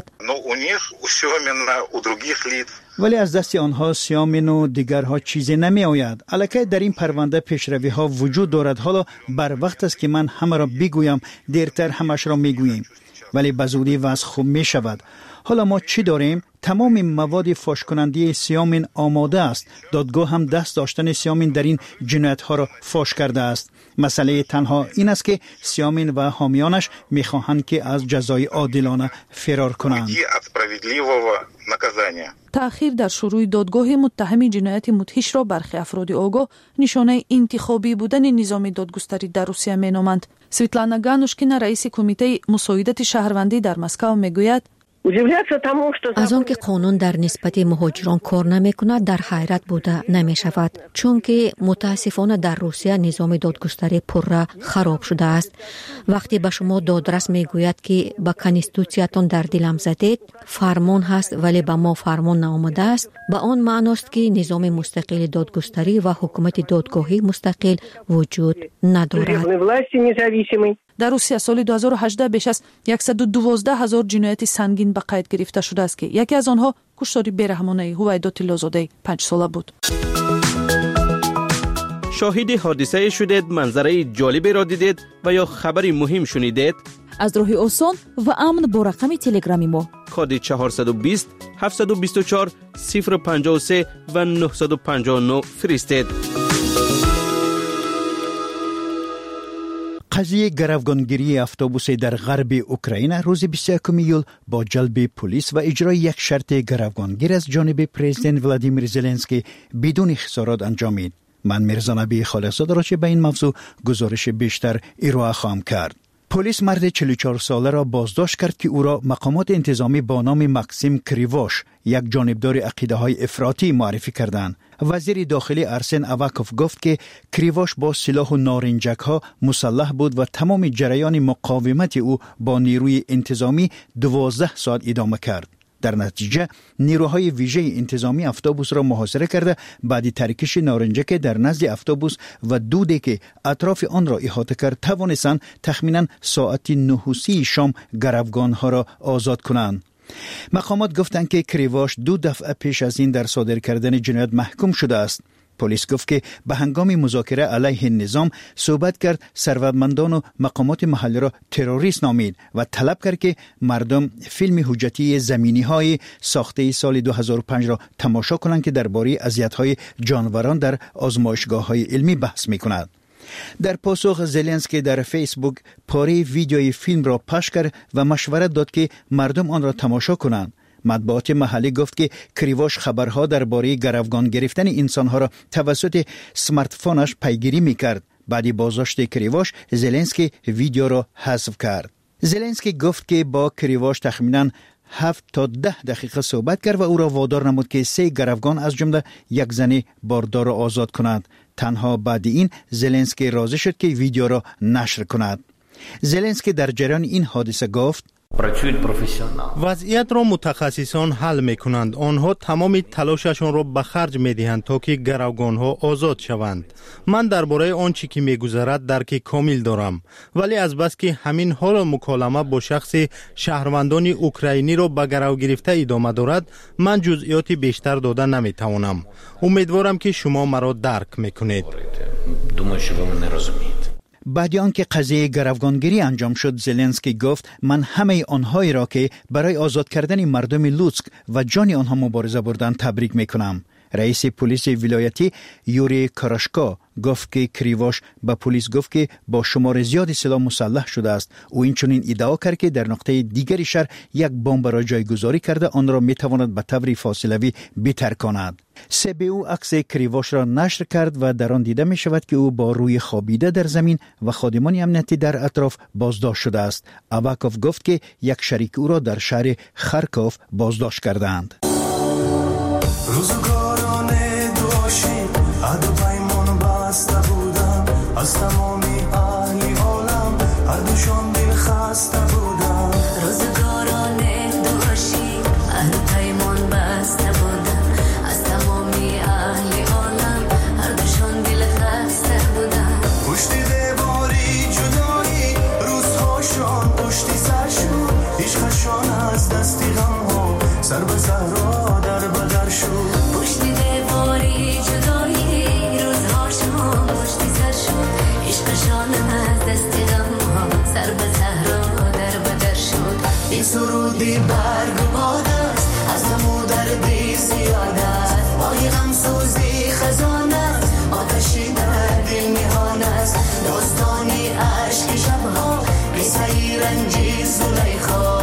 ولی از دست آنها سیومین و دیگرها چیزی نمی آید. البته در این پرونده پیشروی ها وجود دارد. حالا بر وقت است که من همه را بگویم، دیرتر همش را میگوییم ولی به زودی وضع خوب می شود. حالا ما چی داریم؟ تمام مواد فاش کننده سیومین آماده است. دادگاه هم دست داشتن سیومین در این جنایت ها را فاش کرده است. مسئله تنها این است که سیومین و حامیانش میخواهند که از جزای عادلانه فرار کنند. تأخیر در شروع دادگاه متهم جنایت مدهش را برخی افراد آگاه نشانه انتخابی بودن نظام دادگستری در روسیه مینامند. سویتلانا گانوشکینا رئیس کمیته مساعدت شهروندی در مسکو میگوید از آنکه قانون در نسبت مهاجران کار نمی‌کند در حیرت بوده نمی‌شود، چون که متاسفانه در روسیه نظام دادگستری پرره خراب شده است. وقتی به شما دادرس میگوید که با کانستیتوسیاتون در دلم زدید، فرمان هست ولی به ما فرمان نآمده است، به آن معنی است که نظام مستقل دادگستری و حکومت دادگاهی مستقل وجود ندارد. در روسیه سال 2018 بیش از 112,000 جنایت سنگین به قید گرفته شده است که یکی از آنها کشتار بیرحمانه هویدا تیلازاده 5 ساله بود. شاهد حادثه شدید، منظره جالبی را دیدید و یا خبری مهم شنیدید؟ از راه آسان و امن با رقم تلگرامی ما کد 420 724 053 و 959 فرستید. قضیه گروگانگیری اتوبوس در غرب اوکراین روز 21 ایول با جلب پلیس و اجرای یک شرط گروگانگیر از جانب پرزیدنت ولادیمیر زلنسکی بدون خسارات انجامید. من میرزا نبی خالصزاده را به این موضوع گزارش بیشتر ارائه خواهم کرد. پلیس مرد 44 ساله را بازداشت کرد که او را مقامات انتظامی با نام ماکسیم کریواش، یک جانبدار عقیده‌های افراطی معرفی کردند. وزیر داخلی ارسن اواکوف گفت که کریواش با سلاح و نارنجک‌ها مسلح بود و تمام جریان مقاومت او با نیروی انتظامی 12 ساعت ادامه کرد. در نتیجه نیروهای ویژه انتظامی اتوبوس را محاصره کرده بعد ترکش نارنجک در نزد اتوبوس و دودی که اطراف آن را احاطه کرد توانستند تخمینا ساعت 9:30 شام گروگانها را آزاد کنند. مقامات گفتند که کریواش 2 دفعه پیش از این در صادر کردن جنایت محکوم شده است. پلیس گفت که به هنگام مذاکره علیه نظام صحبت کرد، ثروتمندان و مقامات محلی را تروریست نامید و طلب کرد که مردم فیلم حجتی زمینی‌های ساخته سال 2005 را تماشا کنند که درباره اذیت‌های جانوران در آزمایشگاه‌های علمی بحث می‌کند. در پاسخ زلنسکی در فیسبوک پاره ویدیوی فیلم را پخش کرد و مشورت داد که مردم آن را تماشا کنند. مطبوعات محلی گفت که کریواش خبرها درباره گروگان گرفتن انسانها را توسط سمارت فونش پیگیری میکرد. بعد بازداشت کریواش زلنسکی ویدیو را حذف کرد. زلنسکی گفت که با کریواش تخمیناً 7 تا 10 دقیقه صحبت کرد و او را وادار نمود که 3 گروگان از جمله یک زن باردار را آزاد کند. تنها بعد این زلنسکی راضی شد که ویدیو را نشر کند. زلنسکی در جریان این حادثه گفت وضعیت را متخصصان حل می کنند. آنها تمام تلاششان را به خرج می دهند تا که گروگانها آزاد شوند. من درباره آنچه که می گذرد درک کامل دارم، ولی از بس که همین حال مکالمه با شخص شهروندان اوکراینی را به گرو گرفته ادامه دارد، من جزئیات بیشتر داده نمی توانم. امیدوارم که شما مرا درک می کنید. بعد آنکه قضیه گروگانگیری انجام شد، زلنسکی گفت من همه آنهایی را که برای آزاد کردن مردم لوتسک و جان آنها مبارزه بردند تبریک میکنم. رئیس پلیس ولایتی یوری کاراشکا گفت که کریواش به پلیس گفت که با شمار زیادی سلاح مسلح شده است. او اینچنین ادعا کرد که در نقطه دیگری شهر یک بمب را جایگذاری کرده آن را میتواند به طور فاصله‌ای بترکاند. CBU عکس کریواش را نشر کرد و در آن دیده می شود که او با روی خوابیده در زمین و خادمان امنیتی در اطراف بازداشت شده است. اوکوف گفت که یک شریک او را در شهر خارکوف بازداشت کردند. روزگاران دوشی عهد و پیمان بسته بودم، از تمامی اهل عالم هر دوشان دل خسته بودم. روزگاران دوشی عهد و پیمان بسته بودم، از تمامی اهل عالم هر دوشان دل خسته بودم. پشت دیواری جدایی روزهاشان پشتی سرشون، عشقشان از دستی غمها سر به صحرا در بدر شد. پشت دیواری جدایی روزهاشان پشتی سر شد، عشقشان از دستی غمها سر به صحرا در بدر شد. این سرودی برگ و باد است، از غم و دردی زیاد است، ماهی غمسوزی خزان است، آتشی در دل نهان است، داستانی عشق شبها قصه رنجی زلیخا.